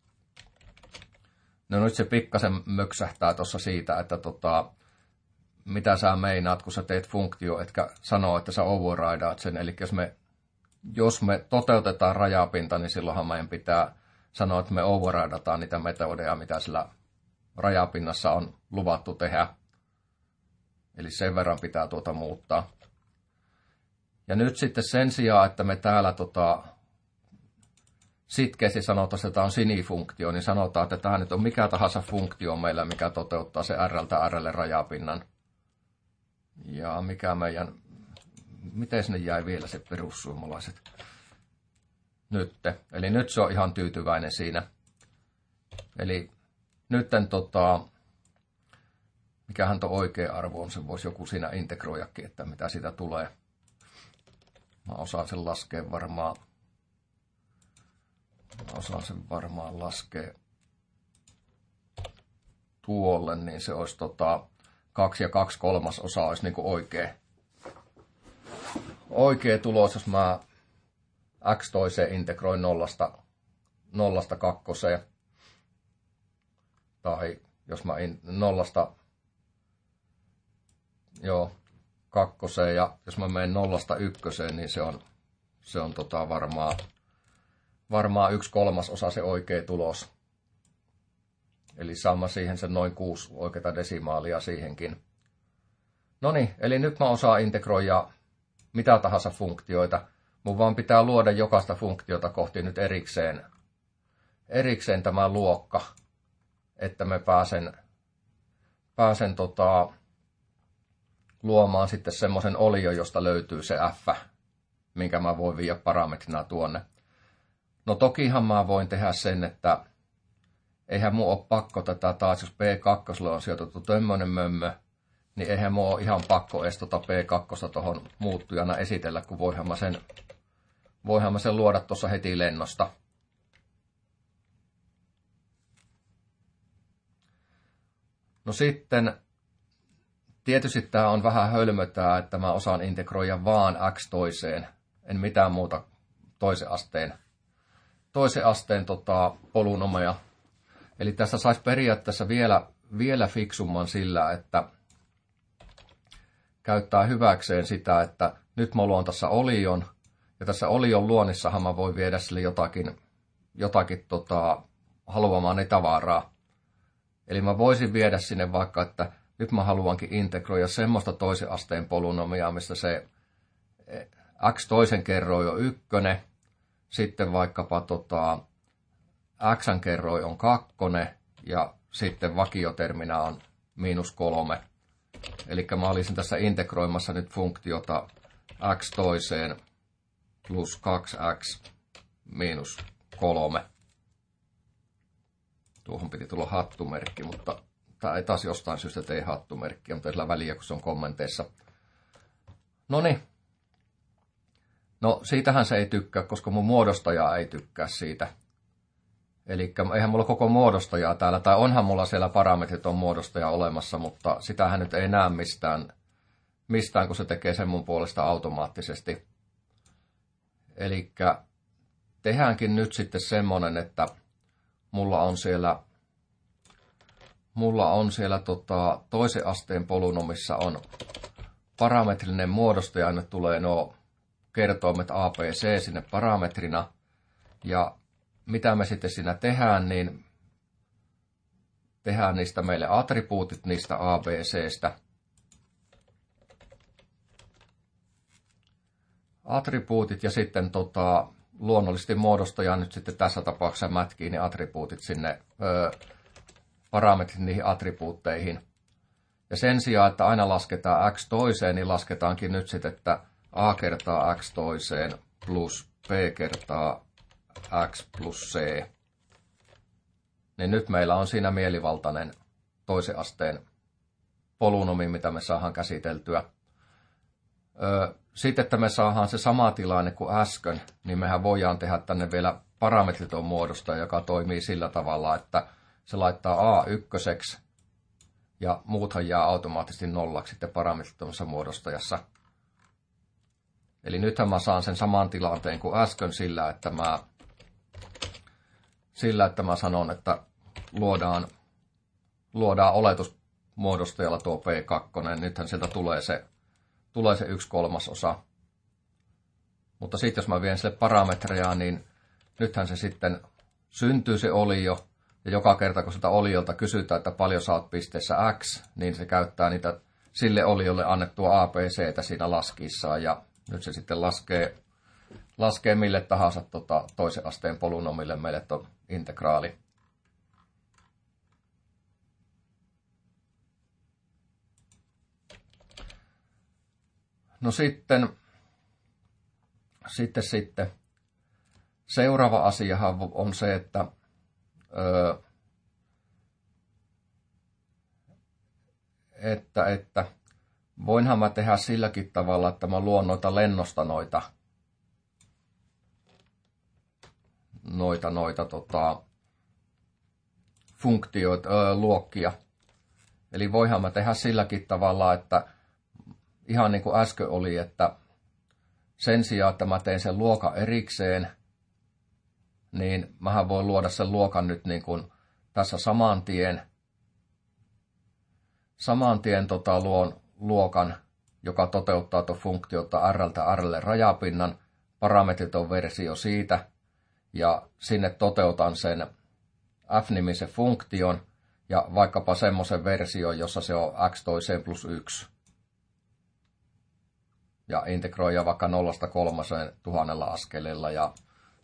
No nyt se pikkasen möksähtää tuossa siitä, että mitä sä meinaat, kun sä teet funktio, etkä sanoo, että sä overridaat sen. Eli jos me toteutetaan rajapinta, niin silloinhan meidän pitää sanoa, että me overridataan niitä metodeja, mitä sillä rajapinnassa on luvattu tehdä. Eli sen verran pitää muuttaa. Ja nyt sitten sen sijaan, että me täällä sitkeästi sanotaan, että tämä on sinifunktio, niin sanotaan, että tämä nyt on mikä tahansa funktio meillä, mikä toteuttaa se r:ltä r:lle rajapinnan. Ja mikä miten sinne jäi vielä se perussuomalaiset? nytte. Eli nyt se on ihan tyytyväinen siinä. Eli nytten mikähän tuo oikea arvo on, se voisi joku siinä integroijakin, että mitä siitä tulee. Mä osaan sen laskea varmaan. Tuolle, niin se olisi 2 2/3 olisi niin kuin oikea tulos, jos mä x toiseen integroin 0-2. Tai jos mä 2, ja jos mä menen 0-1, niin se on varmaan 1/3 se oikea tulos. Eli saamme siihen sen noin 6 oikeata desimaalia siihenkin. Noniin, eli nyt mä osaan integroida mitä tahansa funktioita. Mun vaan pitää luoda jokaista funktiota kohti nyt erikseen tämä luokka, että me pääsen luomaan sitten semmoisen olion, josta löytyy se f, minkä mä voin viedä parametrina tuonne. No tokihan mä voin tehdä sen, että eihän mun ole pakko tätä taas, jos P2 on sijoitettu tämmöinen mömmö, niin eihän mun ole ihan pakko edes P2 tuohon muuttujana esitellä, kun voihan mä sen luoda tuossa heti lennosta. No sitten, tietysti tää on vähän hölmötää, että mä osaan integroida vaan x toiseen, en mitään muuta toisen asteen polynomeja. Eli tässä saisi periaatteessa vielä fiksumman sillä, että käyttää hyväkseen sitä, että nyt mä luon tässä olion, ja tässä olion luonnissahan mä voin viedä sille jotakin haluamaani tavaraa. Eli mä voisin viedä sinne vaikka, että nyt mä haluankin integroida semmoista toisen asteen polynomiaa, missä se x toisen kerroin on 1, sitten vaikkapa xn kerroin on 2, ja sitten vakioterminä on -3. Eli mä olisin tässä integroimassa nyt funktiota x toiseen plus 2x miinus 3. Tuohon piti tulla hattumerkki, mutta tämä ei taas jostain syystä tee hattumerkkiä, mutta ei sillä väliä, kun se on kommenteissa. Noniin. No siitähän se ei tykkää, koska mun muodostaja ei tykkää siitä. Eli eihän mulla koko muodostajaa täällä, tai onhan mulla siellä parametrit on muodostaja olemassa, mutta sitähän nyt ei näe mistään, kun se tekee sen mun puolesta automaattisesti. Eli tehdäänkin nyt sitten semmonen, että mulla on siellä toisen asteen polynomissa on parametrinen muodostaja, aina tulee nuo kertoimet ABC sinne parametrina, ja mitä me sitten siinä tehdään, niin tehdään niistä meille attribuutit niistä ABCstä. Attribuutit ja sitten luonnollisesti muodostaja nyt sitten tässä tapauksessa mätkii ne attribuutit sinne, parametrit niihin attribuutteihin. Ja sen sijaan, että aina lasketaan x toiseen, niin lasketaankin nyt sitten, että a kertaa x toiseen plus b kertaa x plus c. Niin nyt meillä on siinä mielivaltainen toisen asteen polynomi, mitä me saadaan käsiteltyä. Sitten, että me saadaan se sama tilanne kuin äsken, niin mehän voidaan tehdä tänne vielä parametriton muodostaja, joka toimii sillä tavalla, että se laittaa a ykköseksi ja muuthan jää automaattisesti nollaksi sitten parametritomassa muodostajassa. Eli nythän mä saan sen saman tilanteen kuin äsken sillä, että mä sanon, että luodaan oletusmuodostajalla tuo P2. Nythän sieltä tulee se 1/3. Mutta sitten jos mä vien sille parametreja, niin nythän se sitten syntyy se olio. Ja joka kerta kun sieltä oliolta kysytään, että paljon saat pisteessä x, niin se käyttää niitä sille oliolle annettua ABCtä siinä laskiissaan. Ja nyt se sitten laskee mille tahansa toisen asteen polynomille meille tuon integraali. No sitten seuraava asiahan on se, että voinhan mä tehdä silläkin tavalla, että mä luon noita lennosta noita funktioita, luokkia. Eli voihan mä tehdä silläkin tavalla, että ihan niin kuin äsken oli, että sen sijaan, että mä teen sen luokan erikseen, niin mähän voin luoda sen luokan nyt niin kuin tässä saman tien luon luokan, joka toteuttaa tuon funktiota rltä rlle rajapinnan, parametriton versio siitä, ja sinne toteutan sen f-nimisen funktion, ja vaikkapa semmoisen version, jossa se on x toiseen plus 1. Ja integroija vaikka 0-3 1000 askeleella, ja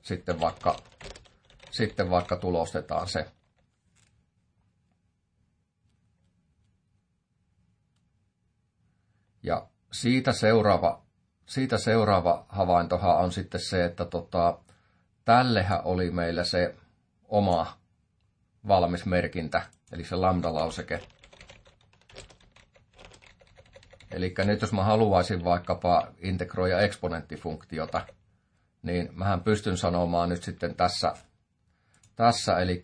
sitten vaikka tulostetaan se. Ja siitä seuraava havaintohan on sitten se, että tällehän oli meillä se oma valmis merkintä, eli se lambda-lauseke. Eli nyt jos mä haluaisin vaikkapa integroida eksponenttifunktiota, niin mähän pystyn sanomaan nyt sitten tässä eli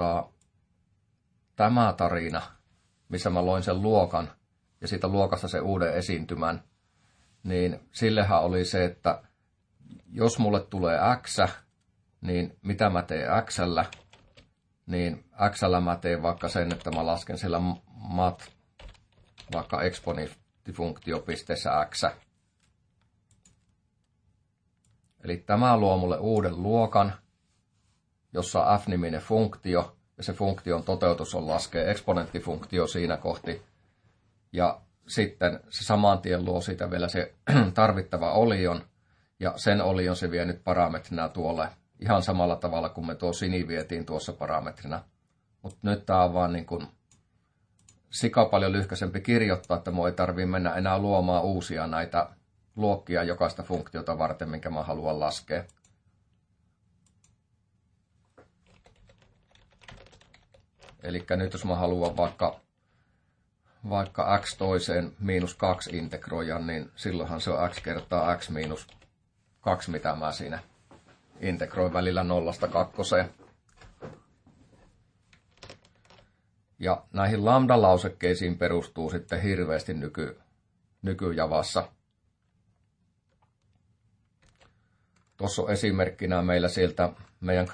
tämä tarina, missä mä loin sen luokan ja siitä luokasta sen uuden esiintymän, niin sillehän oli se, että jos mulle tulee x, niin mitä mä teen x:llä, niin x:llä mä teen vaikka sen, että mä lasken siellä mat vaikka eksponenttifunktiopisteessä x. Eli tämä luo mulle uuden luokan, jossa on f-niminen funktio, ja se funktion toteutus on laskea eksponenttifunktio siinä kohti. Ja sitten se saman tien luo siitä vielä se tarvittava olion, ja sen olion se vie nyt parametrina tuolle ihan samalla tavalla kuin me tuo sini vietiin tuossa parametrina. Mutta nyt tämä on vaan niin kuin sika paljon lyhkäisempi kirjoittaa, että minun ei tarvitse mennä enää luomaan uusia näitä luokkia jokaista funktiota varten, minkä mä haluan laskea. Eli nyt jos mä haluan vaikka x toiseen miinus 2 integroida, niin silloinhan se on x kertaa x miinus 2, mitä mä siinä integroin välillä 0-2. Ja näihin lambda-lausekkeisiin perustuu sitten hirveästi nykyjavassa. Tuossa on esimerkkinä meillä sieltä meidän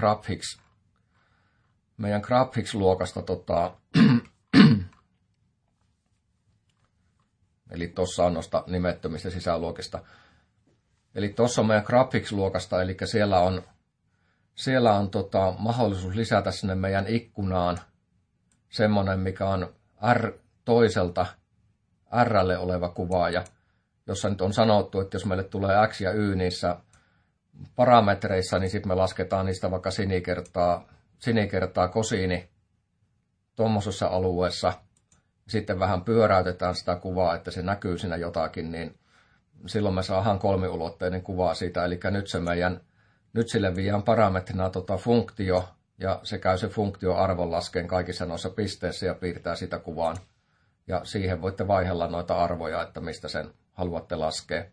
GraphX-luokasta, eli tuossa on noista nimettömistä sisäluokista. Eli tuossa on meidän GraphX-luokasta, eli siellä on mahdollisuus lisätä sinne meidän ikkunaan semmoinen, mikä on toiselta r:lle oleva kuvaaja, jossa nyt on sanottu, että jos meille tulee x ja y niissä parametreissa, niin sitten me lasketaan niistä vaikka sini kertaa kosiini tuommoisessa alueessa. Sitten vähän pyöräytetään sitä kuvaa, että se näkyy siinä jotakin, niin silloin me saadaan kolmiulotteinen kuva siitä. Eli nyt sille viiään parametrina funktio, ja se käy se funktio arvon laskeen kaikissa noissa pisteissä ja piirtää sitä kuvaan. Ja siihen voitte vaihella noita arvoja, että mistä sen haluatte laskea.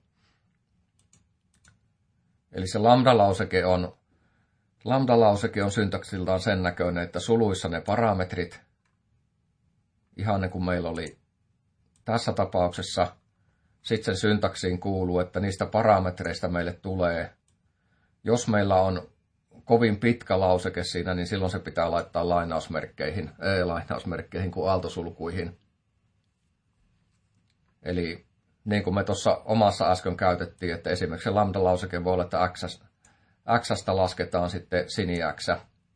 Eli se lambda-lauseke on syntaksiltaan sen näköinen, että suluissa ne parametrit, ihan niin kuin meillä oli tässä tapauksessa. Sitten sen syntaksiin kuuluu, että niistä parametreista meille tulee, jos meillä on kovin pitkä lauseke siinä, niin silloin se pitää laittaa lainausmerkkeihin kuin aaltosulkuihin. Eli niin kuin me tuossa omassa äsken käytettiin, että esimerkiksi se lambda-lauseke voi olla, että x:stä lasketaan sitten sini x.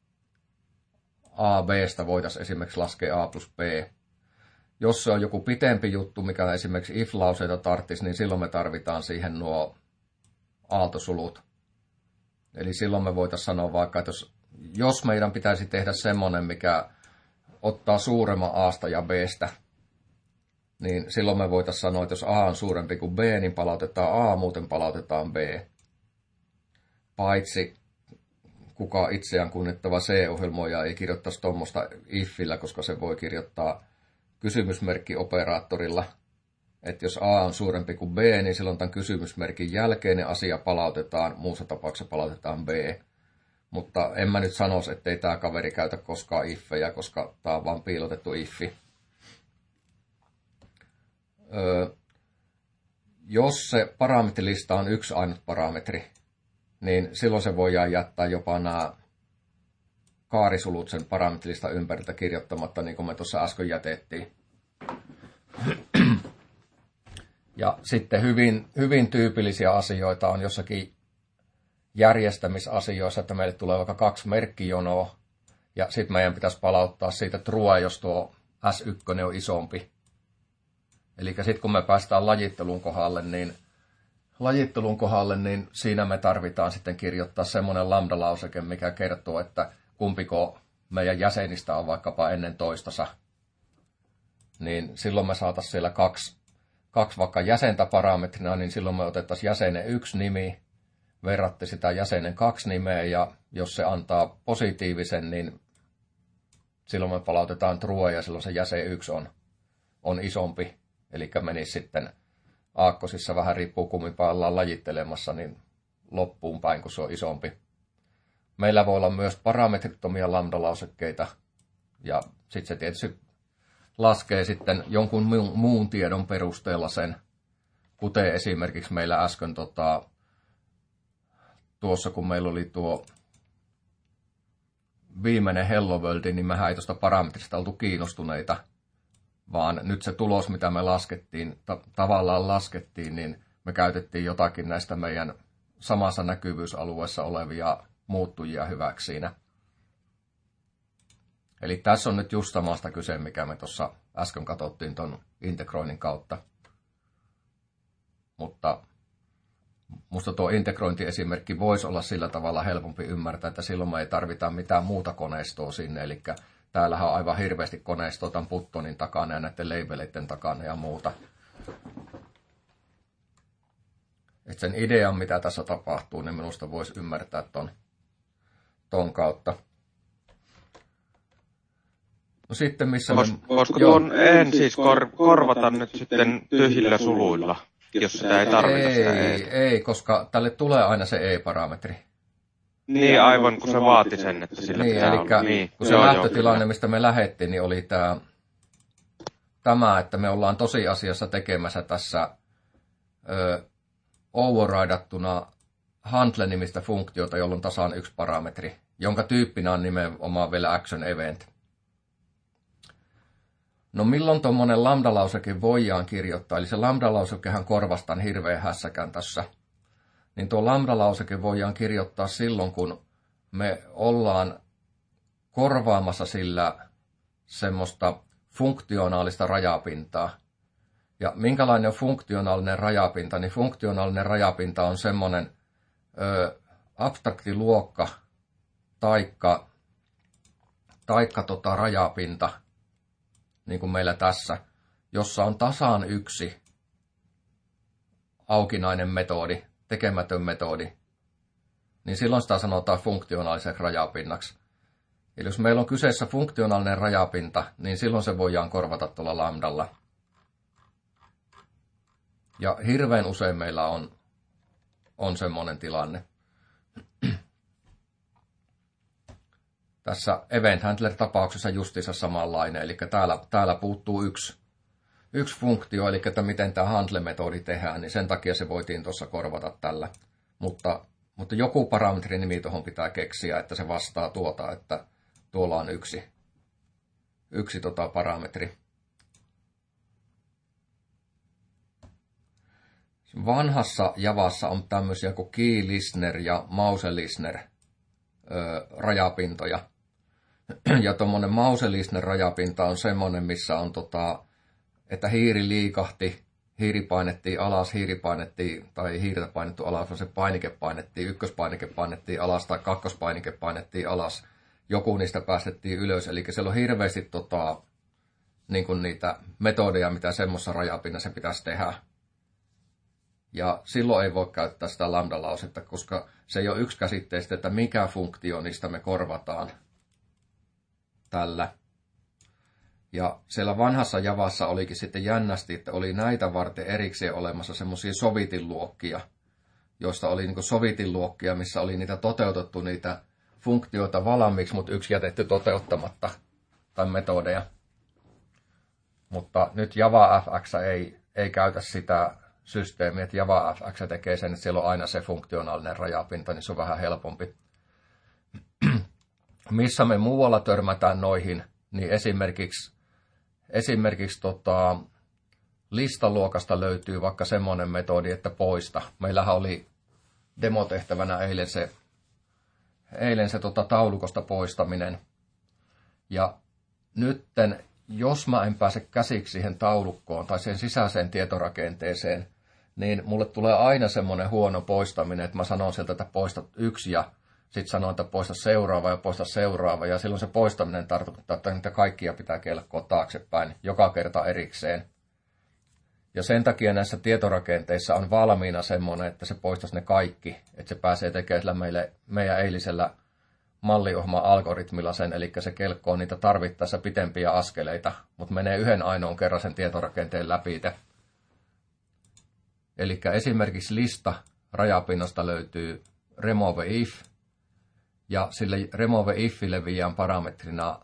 A b:stä voitaisiin esimerkiksi laskea a plus b. Jos se on joku pitempi juttu, mikä esimerkiksi if-lauseita tarvitsisi, niin silloin me tarvitaan siihen nuo aaltosulut. Eli silloin me voitaisiin sanoa vaikka, että jos meidän pitäisi tehdä semmoinen, mikä ottaa suuremman a:sta ja b:stä, niin silloin me voitaisiin sanoa, että jos a on suurempi kuin b, niin palautetaan a, muuten palautetaan b. Paitsi kukaan itseään kunnittava C-ohjelmoija ei kirjoittaisi tuommoista ifillä, koska se voi kirjoittaa kysymysmerkki-operaattorilla. Että jos A on suurempi kuin B, niin silloin tämän kysymysmerkin jälkeinen asia palautetaan, muussa tapauksessa palautetaan B. Mutta en mä nyt sanoisi, ettei tämä kaveri käytä koskaan iffejä, koska tämä on vaan piilotettu iffi. Jos se parametrilista on yksi ainut parametri, niin silloin se voidaan jättää jopa nämä kaarisulut sen parametrilista ympäriltä kirjoittamatta, niin kuin me tuossa äsken jätettiin. Ja sitten hyvin tyypillisiä asioita on jossakin järjestämisasioissa, että meille tulee vaikka 2 merkkijonoa, ja sitten meidän pitäisi palauttaa siitä true, jos tuo S1 on isompi. Eli sitten kun me päästään lajittelun kohdalle, niin siinä me tarvitaan sitten kirjoittaa semmoinen lambda-lauseke, mikä kertoo, että kumpiko meidän jäsenistä on vaikkapa ennen toistansa. Niin silloin me saataisiin siellä kaksi vaikka jäsentä parametrina, niin silloin me otettaisiin jäsenen 1 nimi, verratti sitä jäsenen 2 nimeä, ja jos se antaa positiivisen, niin silloin me palautetaan true, ja silloin se jäsen 1 on isompi. Eli menisi sitten aakkosissa, vähän riippuu kumminpä ollaan lajittelemassa, niin loppuun päin, kun se on isompi. Meillä voi olla myös parametrittomia lambda-lausekkeita, ja sitten se tietysti laskee sitten jonkun muun tiedon perusteella sen, kuten esimerkiksi meillä äsken tuossa, kun meillä oli tuo viimeinen Hello World, niin mehän ei tuosta parametrista oltu kiinnostuneita, vaan nyt se tulos, mitä me tavallaan laskettiin, niin me käytettiin jotakin näistä meidän samassa näkyvyysalueessa olevia muuttujia hyväksi siinä. Eli tässä on nyt just samasta kyse, mikä me tuossa äsken katsottiin tuon integroinnin kautta. Mutta musta tuo integrointiesimerkki voisi olla sillä tavalla helpompi ymmärtää, että silloin me ei tarvita mitään muuta koneistoa sinne. Eli täällähän on aivan hirveästi koneistoa tämän buttonin takana ja näiden labeleiden takana ja muuta. Et sen idean, mitä tässä tapahtuu, niin minusta voisi ymmärtää ton kautta. No sitten missä voisiko tuon en siis korvata nyt sitten tyhjillä suluilla, jos sitä ei tarvita? Ei, koska tälle tulee aina se e-parametri. Niin, aivan kun se vaati sen, että sillä pitää olla. Niin, kun se lähtötilanne, mistä me lähdettiin, niin oli tämä, että me ollaan tosiasiassa tekemässä tässä overridattuna handle-nimistä funktiota, jolloin tasan 1 parametri, jonka tyyppinä on nimenomaan vielä action event. No milloin tuommoinen lambda-lauseke voidaan kirjoittaa, eli se lambda-lausekehän korvastaan hirveän hässäkän tässä. Niin tuo lambda-lauseke voidaan kirjoittaa silloin, kun me ollaan korvaamassa sillä semmoista funktionaalista rajapintaa. Ja minkälainen on funktionaalinen rajapinta, niin funktionaalinen rajapinta on semmoinen abstraktiluokka taikka rajapinta, niin kuin meillä tässä, jossa on tasan 1 aukinainen metodi, tekemätön metodi, niin silloin sitä sanotaan funktionaaliseksi rajapinnaksi. Eli jos meillä on kyseessä funktionaalinen rajapinta, niin silloin se voidaan korvata tuolla lambdalla. Ja hirveän usein meillä on semmoinen tilanne. Tässä Event Handler-tapauksessa justiinsa samanlainen, eli täällä puuttuu yksi funktio, eli että miten tämä handle-metodi tehdään, niin sen takia se voitiin tuossa korvata tällä. Mutta joku parametrinimi tuohon pitää keksiä, että se vastaa tuota, että tuolla on yksi parametri. Vanhassa Javassa on tämmöisiä kuin key listener ja mouse listener rajapintoja. Ja tuommoinen mouse listener rajapinta on semmoinen, missä on että hiiri liikahti, hiiri painettiin alas, tai hiirtä painettu alas, on se painike painettiin, ykköspainike painettiin alas tai kakkospainike painettiin alas. Joku niistä päästettiin ylös, eli siellä on hirveästi niin kuin niitä metodeja, mitä semmoisessa rajapinnassa pitäisi tehdä. Ja silloin ei voi käyttää sitä lambda-lausetta, koska se ei ole yksikäsitteistä, että mikä funktio niistä me korvataan tällä. Ja siellä vanhassa Javassa olikin sitten jännästi, että oli näitä varten erikseen olemassa semmoisia sovitinluokkia, joista oli niin sovitinluokkia, missä oli niitä toteutettu niitä funktioita valmiiksi, mutta yksi jätetty toteuttamatta, tai metodeja. Mutta nyt JavaFX ei käytä sitä systeemiä, että JavaFX tekee sen, että siellä on aina se funktionaalinen rajapinta, niin se on vähän helpompi. Missä me muualla törmätään noihin, niin esimerkiksi listaluokasta löytyy vaikka semmoinen metodi, että poista. Meillähän oli demotehtävänä eilen se taulukosta poistaminen. Ja nytten, jos mä en pääse käsiksi siihen taulukkoon tai sen sisäiseen tietorakenteeseen, niin mulle tulee aina semmoinen huono poistaminen, että mä sanon sieltä, että poista 1 ja sitten sanon, että poista seuraava ja poista seuraava. Ja silloin se poistaminen tarkoittaa, että niitä kaikkia pitää kelkkoa taaksepäin joka kerta erikseen. Ja sen takia näissä tietorakenteissa on valmiina semmoinen, että se poistaisi ne kaikki. Että se pääsee tekemään meidän eilisellä malliohjelma-algoritmilla sen, eli se kelkkoo niitä tarvittaessa pitempiä askeleita, mutta menee yhden ainoan kerran sen tietorakenteen läpi. Eli esimerkiksi lista rajapinnasta löytyy remove if, ja sille remove ifille viiään parametrina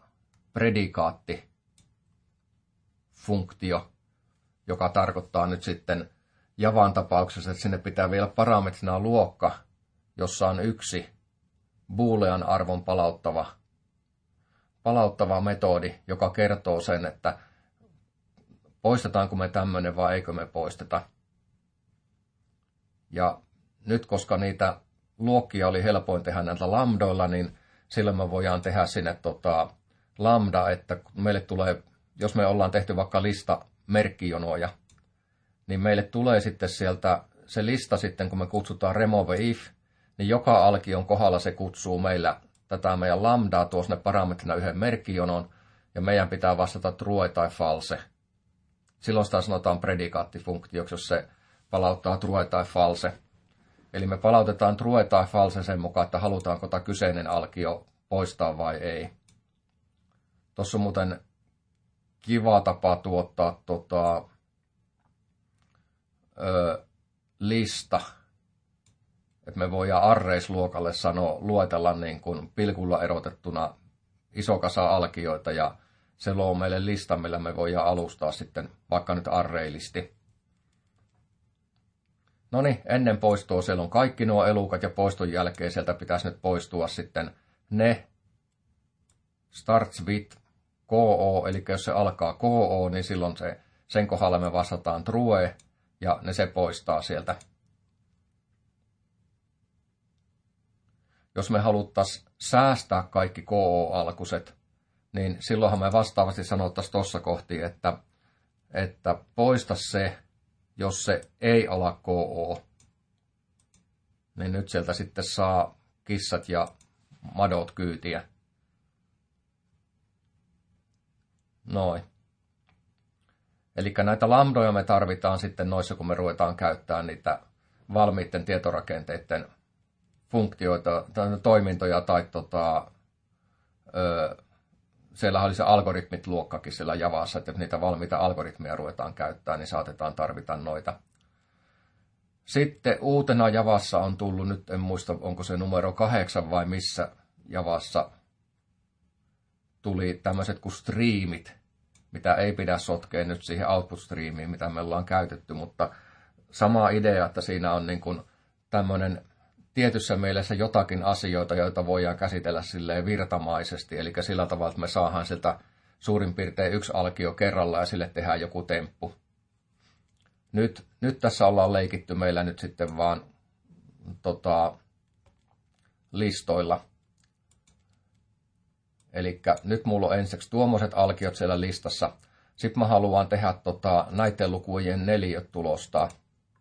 predikaatti-funktio, joka tarkoittaa nyt sitten Javan tapauksessa, että sinne pitää vielä parametrina luokka, jossa on yksi boolean arvon palauttava metodi, joka kertoo sen, että poistetaanko me tämmöinen vai eikö me poisteta. Ja nyt koska niitä luokkia oli helpoin tehdä näillä lambdoilla, niin silloin me voidaan tehdä sinne lambda, että meille tulee, jos me ollaan tehty vaikka lista merkkijonoja, niin meille tulee sitten sieltä se lista sitten, kun me kutsutaan remove if, niin joka alkion kohdalla se kutsuu meillä tätä meidän lambdaa tuossa parametrina yhden merkkijonon, ja meidän pitää vastata true tai false. Silloin sitä sanotaan predikaattifunktioksi, jos se palauttaa true tai false. Eli me palautetaan true tai false sen mukaan, että halutaanko tämä kyseinen alkio poistaa vai ei. Tuossa on muuten kiva tapa tuottaa lista. Että me voidaan arrays-luokalle luetella niin kuin pilkulla erotettuna iso kasa alkioita, ja se luo meille lista, millä me voidaan alustaa sitten vaikka nyt array-listi. No niin, ennen poistoa siellä on kaikki nuo elukat, ja poiston jälkeen sieltä pitäisi nyt poistua sitten ne starts with KO, eli jos se alkaa KO, niin silloin sen kohdalla me vastataan true, ja ne se poistaa sieltä. Jos me haluttaisiin säästää kaikki KO-alkuset, niin silloinhan me vastaavasti sanottaisiin tuossa kohti, että poista se, jos se ei ala KO. Niin nyt sieltä sitten saa kissat ja madot kyytiä. Noin. Eli näitä lambdoja me tarvitaan sitten noissa, kun me ruvetaan käyttämään niitä valmiitten tietorakenteiden funktioita, toimintoja tai siellä oli se algoritmit-luokkakin siellä Javassa, että jos niitä valmiita algoritmeja ruvetaan käyttämään, niin saatetaan tarvita noita. Sitten uutena Javassa on tullut, nyt en muista onko se numero 8 vai missä Javassa tuli tämmöiset kuin streamit, mitä ei pidä sotkea nyt siihen output-streamiin, mitä me ollaan käytetty, mutta sama idea, että siinä on niin kuin tämmöinen tietyssä mielessä jotakin asioita, joita voidaan käsitellä silleen virtamaisesti, eli sillä tavalla, että me saadaan sieltä suurin piirtein yksi alkio kerralla ja sille tehdään joku temppu. Nyt tässä ollaan leikitty meillä nyt sitten vaan listoilla. Eli nyt mulla on ensiksi tuommoiset alkiot siellä listassa. Sitten mä haluan tehdä näiden lukujen neliöt tulostaa.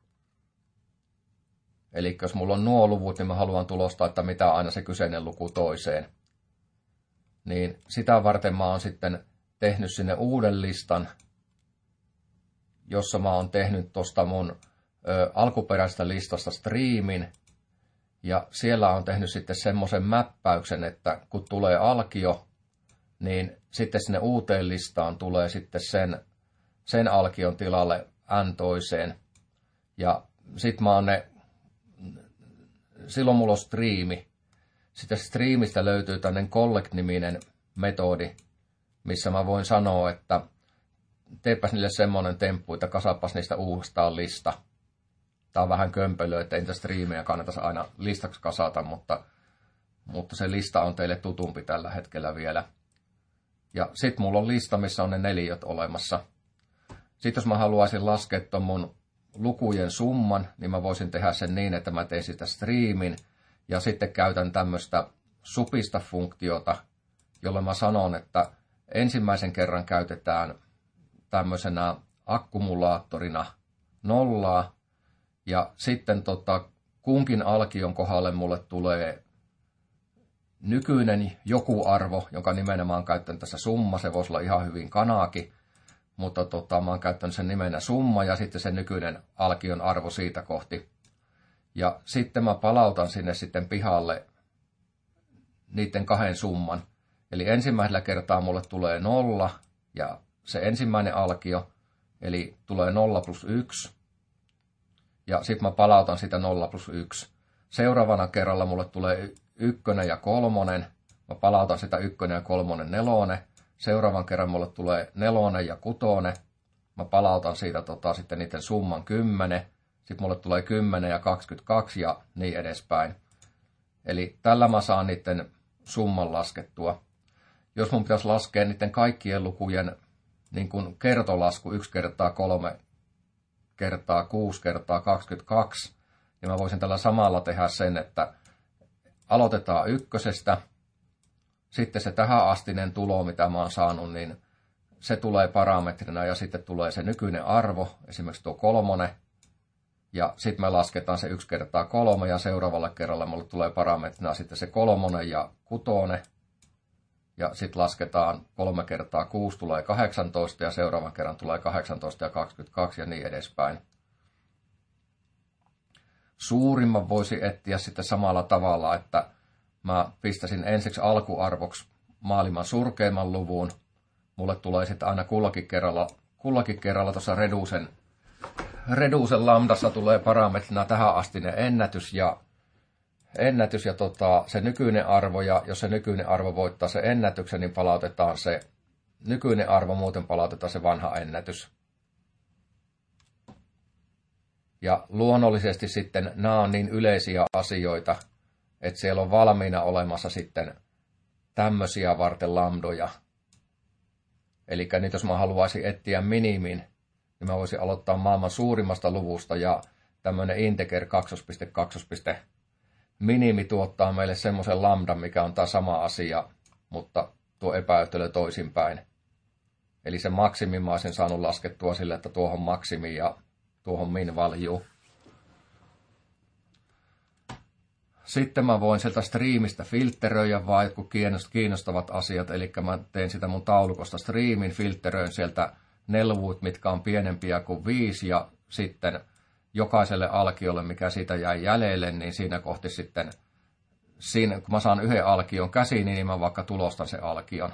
Eli jos mulla on nuo luvut, niin mä haluan tulostaa, että mitä aina se kyseinen luku toiseen. Niin sitä varten mä oon sitten tehnyt sinne uuden listan, jossa mä oon tehnyt tuosta mun alkuperäisestä listasta striimin, ja siellä on tehnyt sitten semmoisen mäppäyksen, että kun tulee alkio, niin sitten sinne uuteen listaan tulee sitten sen alkion tilalle n toiseen. Ja sitten silloin mulla on striimi. Sitten striimistä löytyy tämmöinen collect-niminen metodi, missä mä voin sanoa, että teepäs niille semmoinen temppu, että kasapas niistä uudestaan lista. Tää on vähän kömpelöä, että ei niitä striimejä kannata aina listaksi kasata, mutta se lista on teille tutumpi tällä hetkellä vielä. Ja sit mulla on lista, missä on ne neliöt olemassa. Sitten jos mä haluaisin laskea ton mun lukujen summan, niin mä voisin tehdä sen niin, että mä teen sitä striimin ja sitten käytän tämmöistä supista funktiota, jolla mä sanon, että ensimmäisen kerran käytetään tämmöisenä akkumulaattorina 0, ja sitten kunkin alkion kohdalle mulle tulee nykyinen joku arvo, jonka nimenä mä oon käyttänyt tässä summa, se voisi olla ihan hyvin kanaakin, mutta mä oon käyttänyt sen nimenä summa ja sitten se nykyinen alkion arvo siitä kohti. Ja sitten mä palautan sinne sitten pihalle niiden kahden summan. Eli ensimmäisellä kertaa mulle tulee 0 ja se ensimmäinen alkio, eli tulee 0 plus 1. Ja sitten mä palautan sitä 0 plus 1. Seuraavana kerralla mulle tulee 1 ja 3. Mä palautan sitä 1 ja 3, 4. Seuraavan kerran mulle tulee 4 ja 6. Mä palautan siitä sitten niiden summan 10. Sitten mulle tulee 10 ja 22 ja niin edespäin. Eli tällä mä saan niiden summan laskettua. Jos mun pitäisi laskea niiden kaikkien lukujen niin kuin kertolasku 1 kertaa 3 kertaa 6 kertaa 22, niin mä voisin tällä samalla tehdä sen, että aloitetaan 1. Sitten se tähänastinen tulo, mitä mä oon saanut, niin se tulee parametrina ja sitten tulee se nykyinen arvo, esimerkiksi tuo 3. Ja sitten me lasketaan se 1 kertaa 3 ja seuraavalla kerralla mulle tulee parametrina sitten se 3 ja 6. Ja sitten lasketaan 3 kertaa 6 tulee 18 ja seuraavan kerran tulee 18 ja 22 ja niin edespäin. Suurimman voisi etsiä sitten samalla tavalla, että mä pistäisin ensiksi alkuarvoksi maailman surkeimman luvun. Mulle tulee sitten aina kullakin kerralla tuossa Reducen lambdassa tulee parametrina tähänastinen ennätys ja se nykyinen arvo, ja jos se nykyinen arvo voittaa se ennätyksen, niin palautetaan se nykyinen arvo, muuten palautetaan se vanha ennätys. Ja luonnollisesti sitten nämä on niin yleisiä asioita, että siellä on valmiina olemassa sitten tämmöisiä varten lambdoja. Eli nyt jos mä haluaisin etsiä minimin, niin mä voisin aloittaa maailman suurimmasta luvusta ja tämmöinen integer 2.2. Minimi tuottaa meille semmoisen lambdan, mikä on taas sama asia, mutta tuo epäyhtälö toisinpäin. Eli se maksimi mä olisin saanut laskettua sille, että tuohon maksimi ja tuohon min value. Sitten mä voin sieltä striimistä filtteröidä vaan jotkut kiinnostavat asiat, eli mä teen sitä mun taulukosta striimin, filtteröin sieltä ne luvut, mitkä on pienempiä kuin 5, ja sitten jokaiselle alkiolle, mikä siitä jäi jäljelle, niin siinä kohti sitten, kun mä saan yhden alkion käsiin, niin mä vaikka tulostan sen alkion.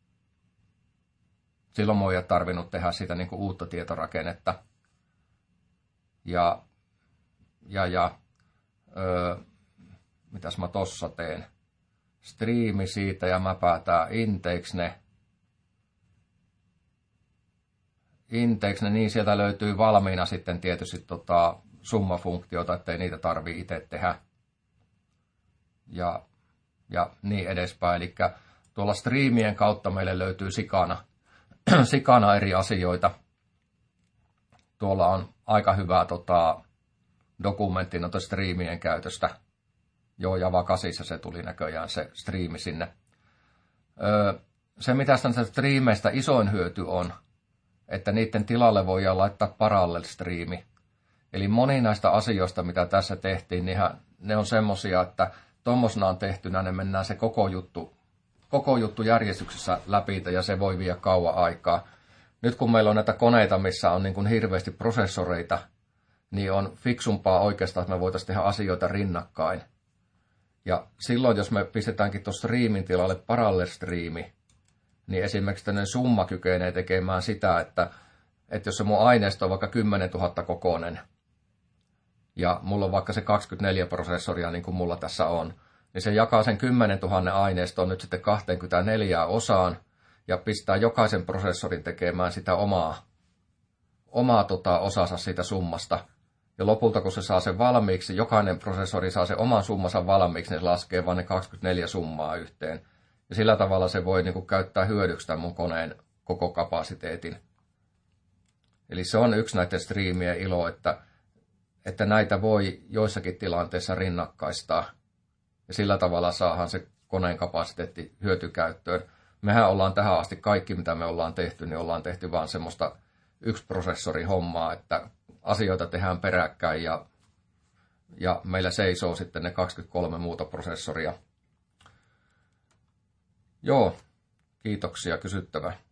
Silloin mä oon tarvinnut tehdä sitä niin kuin uutta tietorakennetta. Mitäs mä tossa teen? Striimi siitä ja mä päätään inteksne, niin sieltä löytyy valmiina sitten tietysti summafunktioita, ettei niitä tarvii itse tehdä. Ja niin edespäin. Eli tuolla striimien kautta meille löytyy sikana eri asioita. Tuolla on aika hyvä dokumentti noita striimien käytöstä. Joo, Java 8 se tuli näköjään se striimi sinne. Se mitä näistä striimeistä isoin hyöty on, että niiden tilalle voidaan laittaa parallel-striimi. Eli moni näistä asioista, mitä tässä tehtiin, niin ne on semmosia, että tommosnaan tehtynä ne mennään se koko juttu järjestyksessä läpi ja se voi viedä kauan aikaa. Nyt kun meillä on näitä koneita, missä on niin kuin hirveästi prosessoreita, niin on fiksumpaa oikeastaan, että me voitaisiin tehdä asioita rinnakkain. Ja silloin, jos me pistetäänkin tuossa striimin tilalle parallel-striimi, niin esimerkiksi tämmöinen summa kykenee tekemään sitä, että jos se mun aineisto on vaikka 10 000 kokoinen, ja mulla on vaikka se 24 prosessoria, niin kuin mulla tässä on, niin se jakaa sen 10 000 aineistoon nyt sitten 24 osaan, ja pistää jokaisen prosessorin tekemään sitä omaa osansa siitä summasta. Ja lopulta, kun se saa sen valmiiksi, jokainen prosessori saa sen oman summansa valmiiksi, niin se laskee vain ne 24 summaa yhteen. Ja sillä tavalla se voi niin kuin käyttää hyödyksi tämän mun koneen koko kapasiteetin. Eli se on yksi näiden striimien ilo, että näitä voi joissakin tilanteissa rinnakkaistaa. Ja sillä tavalla saadaan se koneen kapasiteetti hyötykäyttöön. Mehän ollaan tähän asti kaikki, mitä me ollaan tehty, niin ollaan tehty vaan semmoista yksi prosessori hommaa, että asioita tehdään peräkkäin ja meillä seisoo sitten ne 23 muuta prosessoria. Joo, kiitoksia kysyttävää.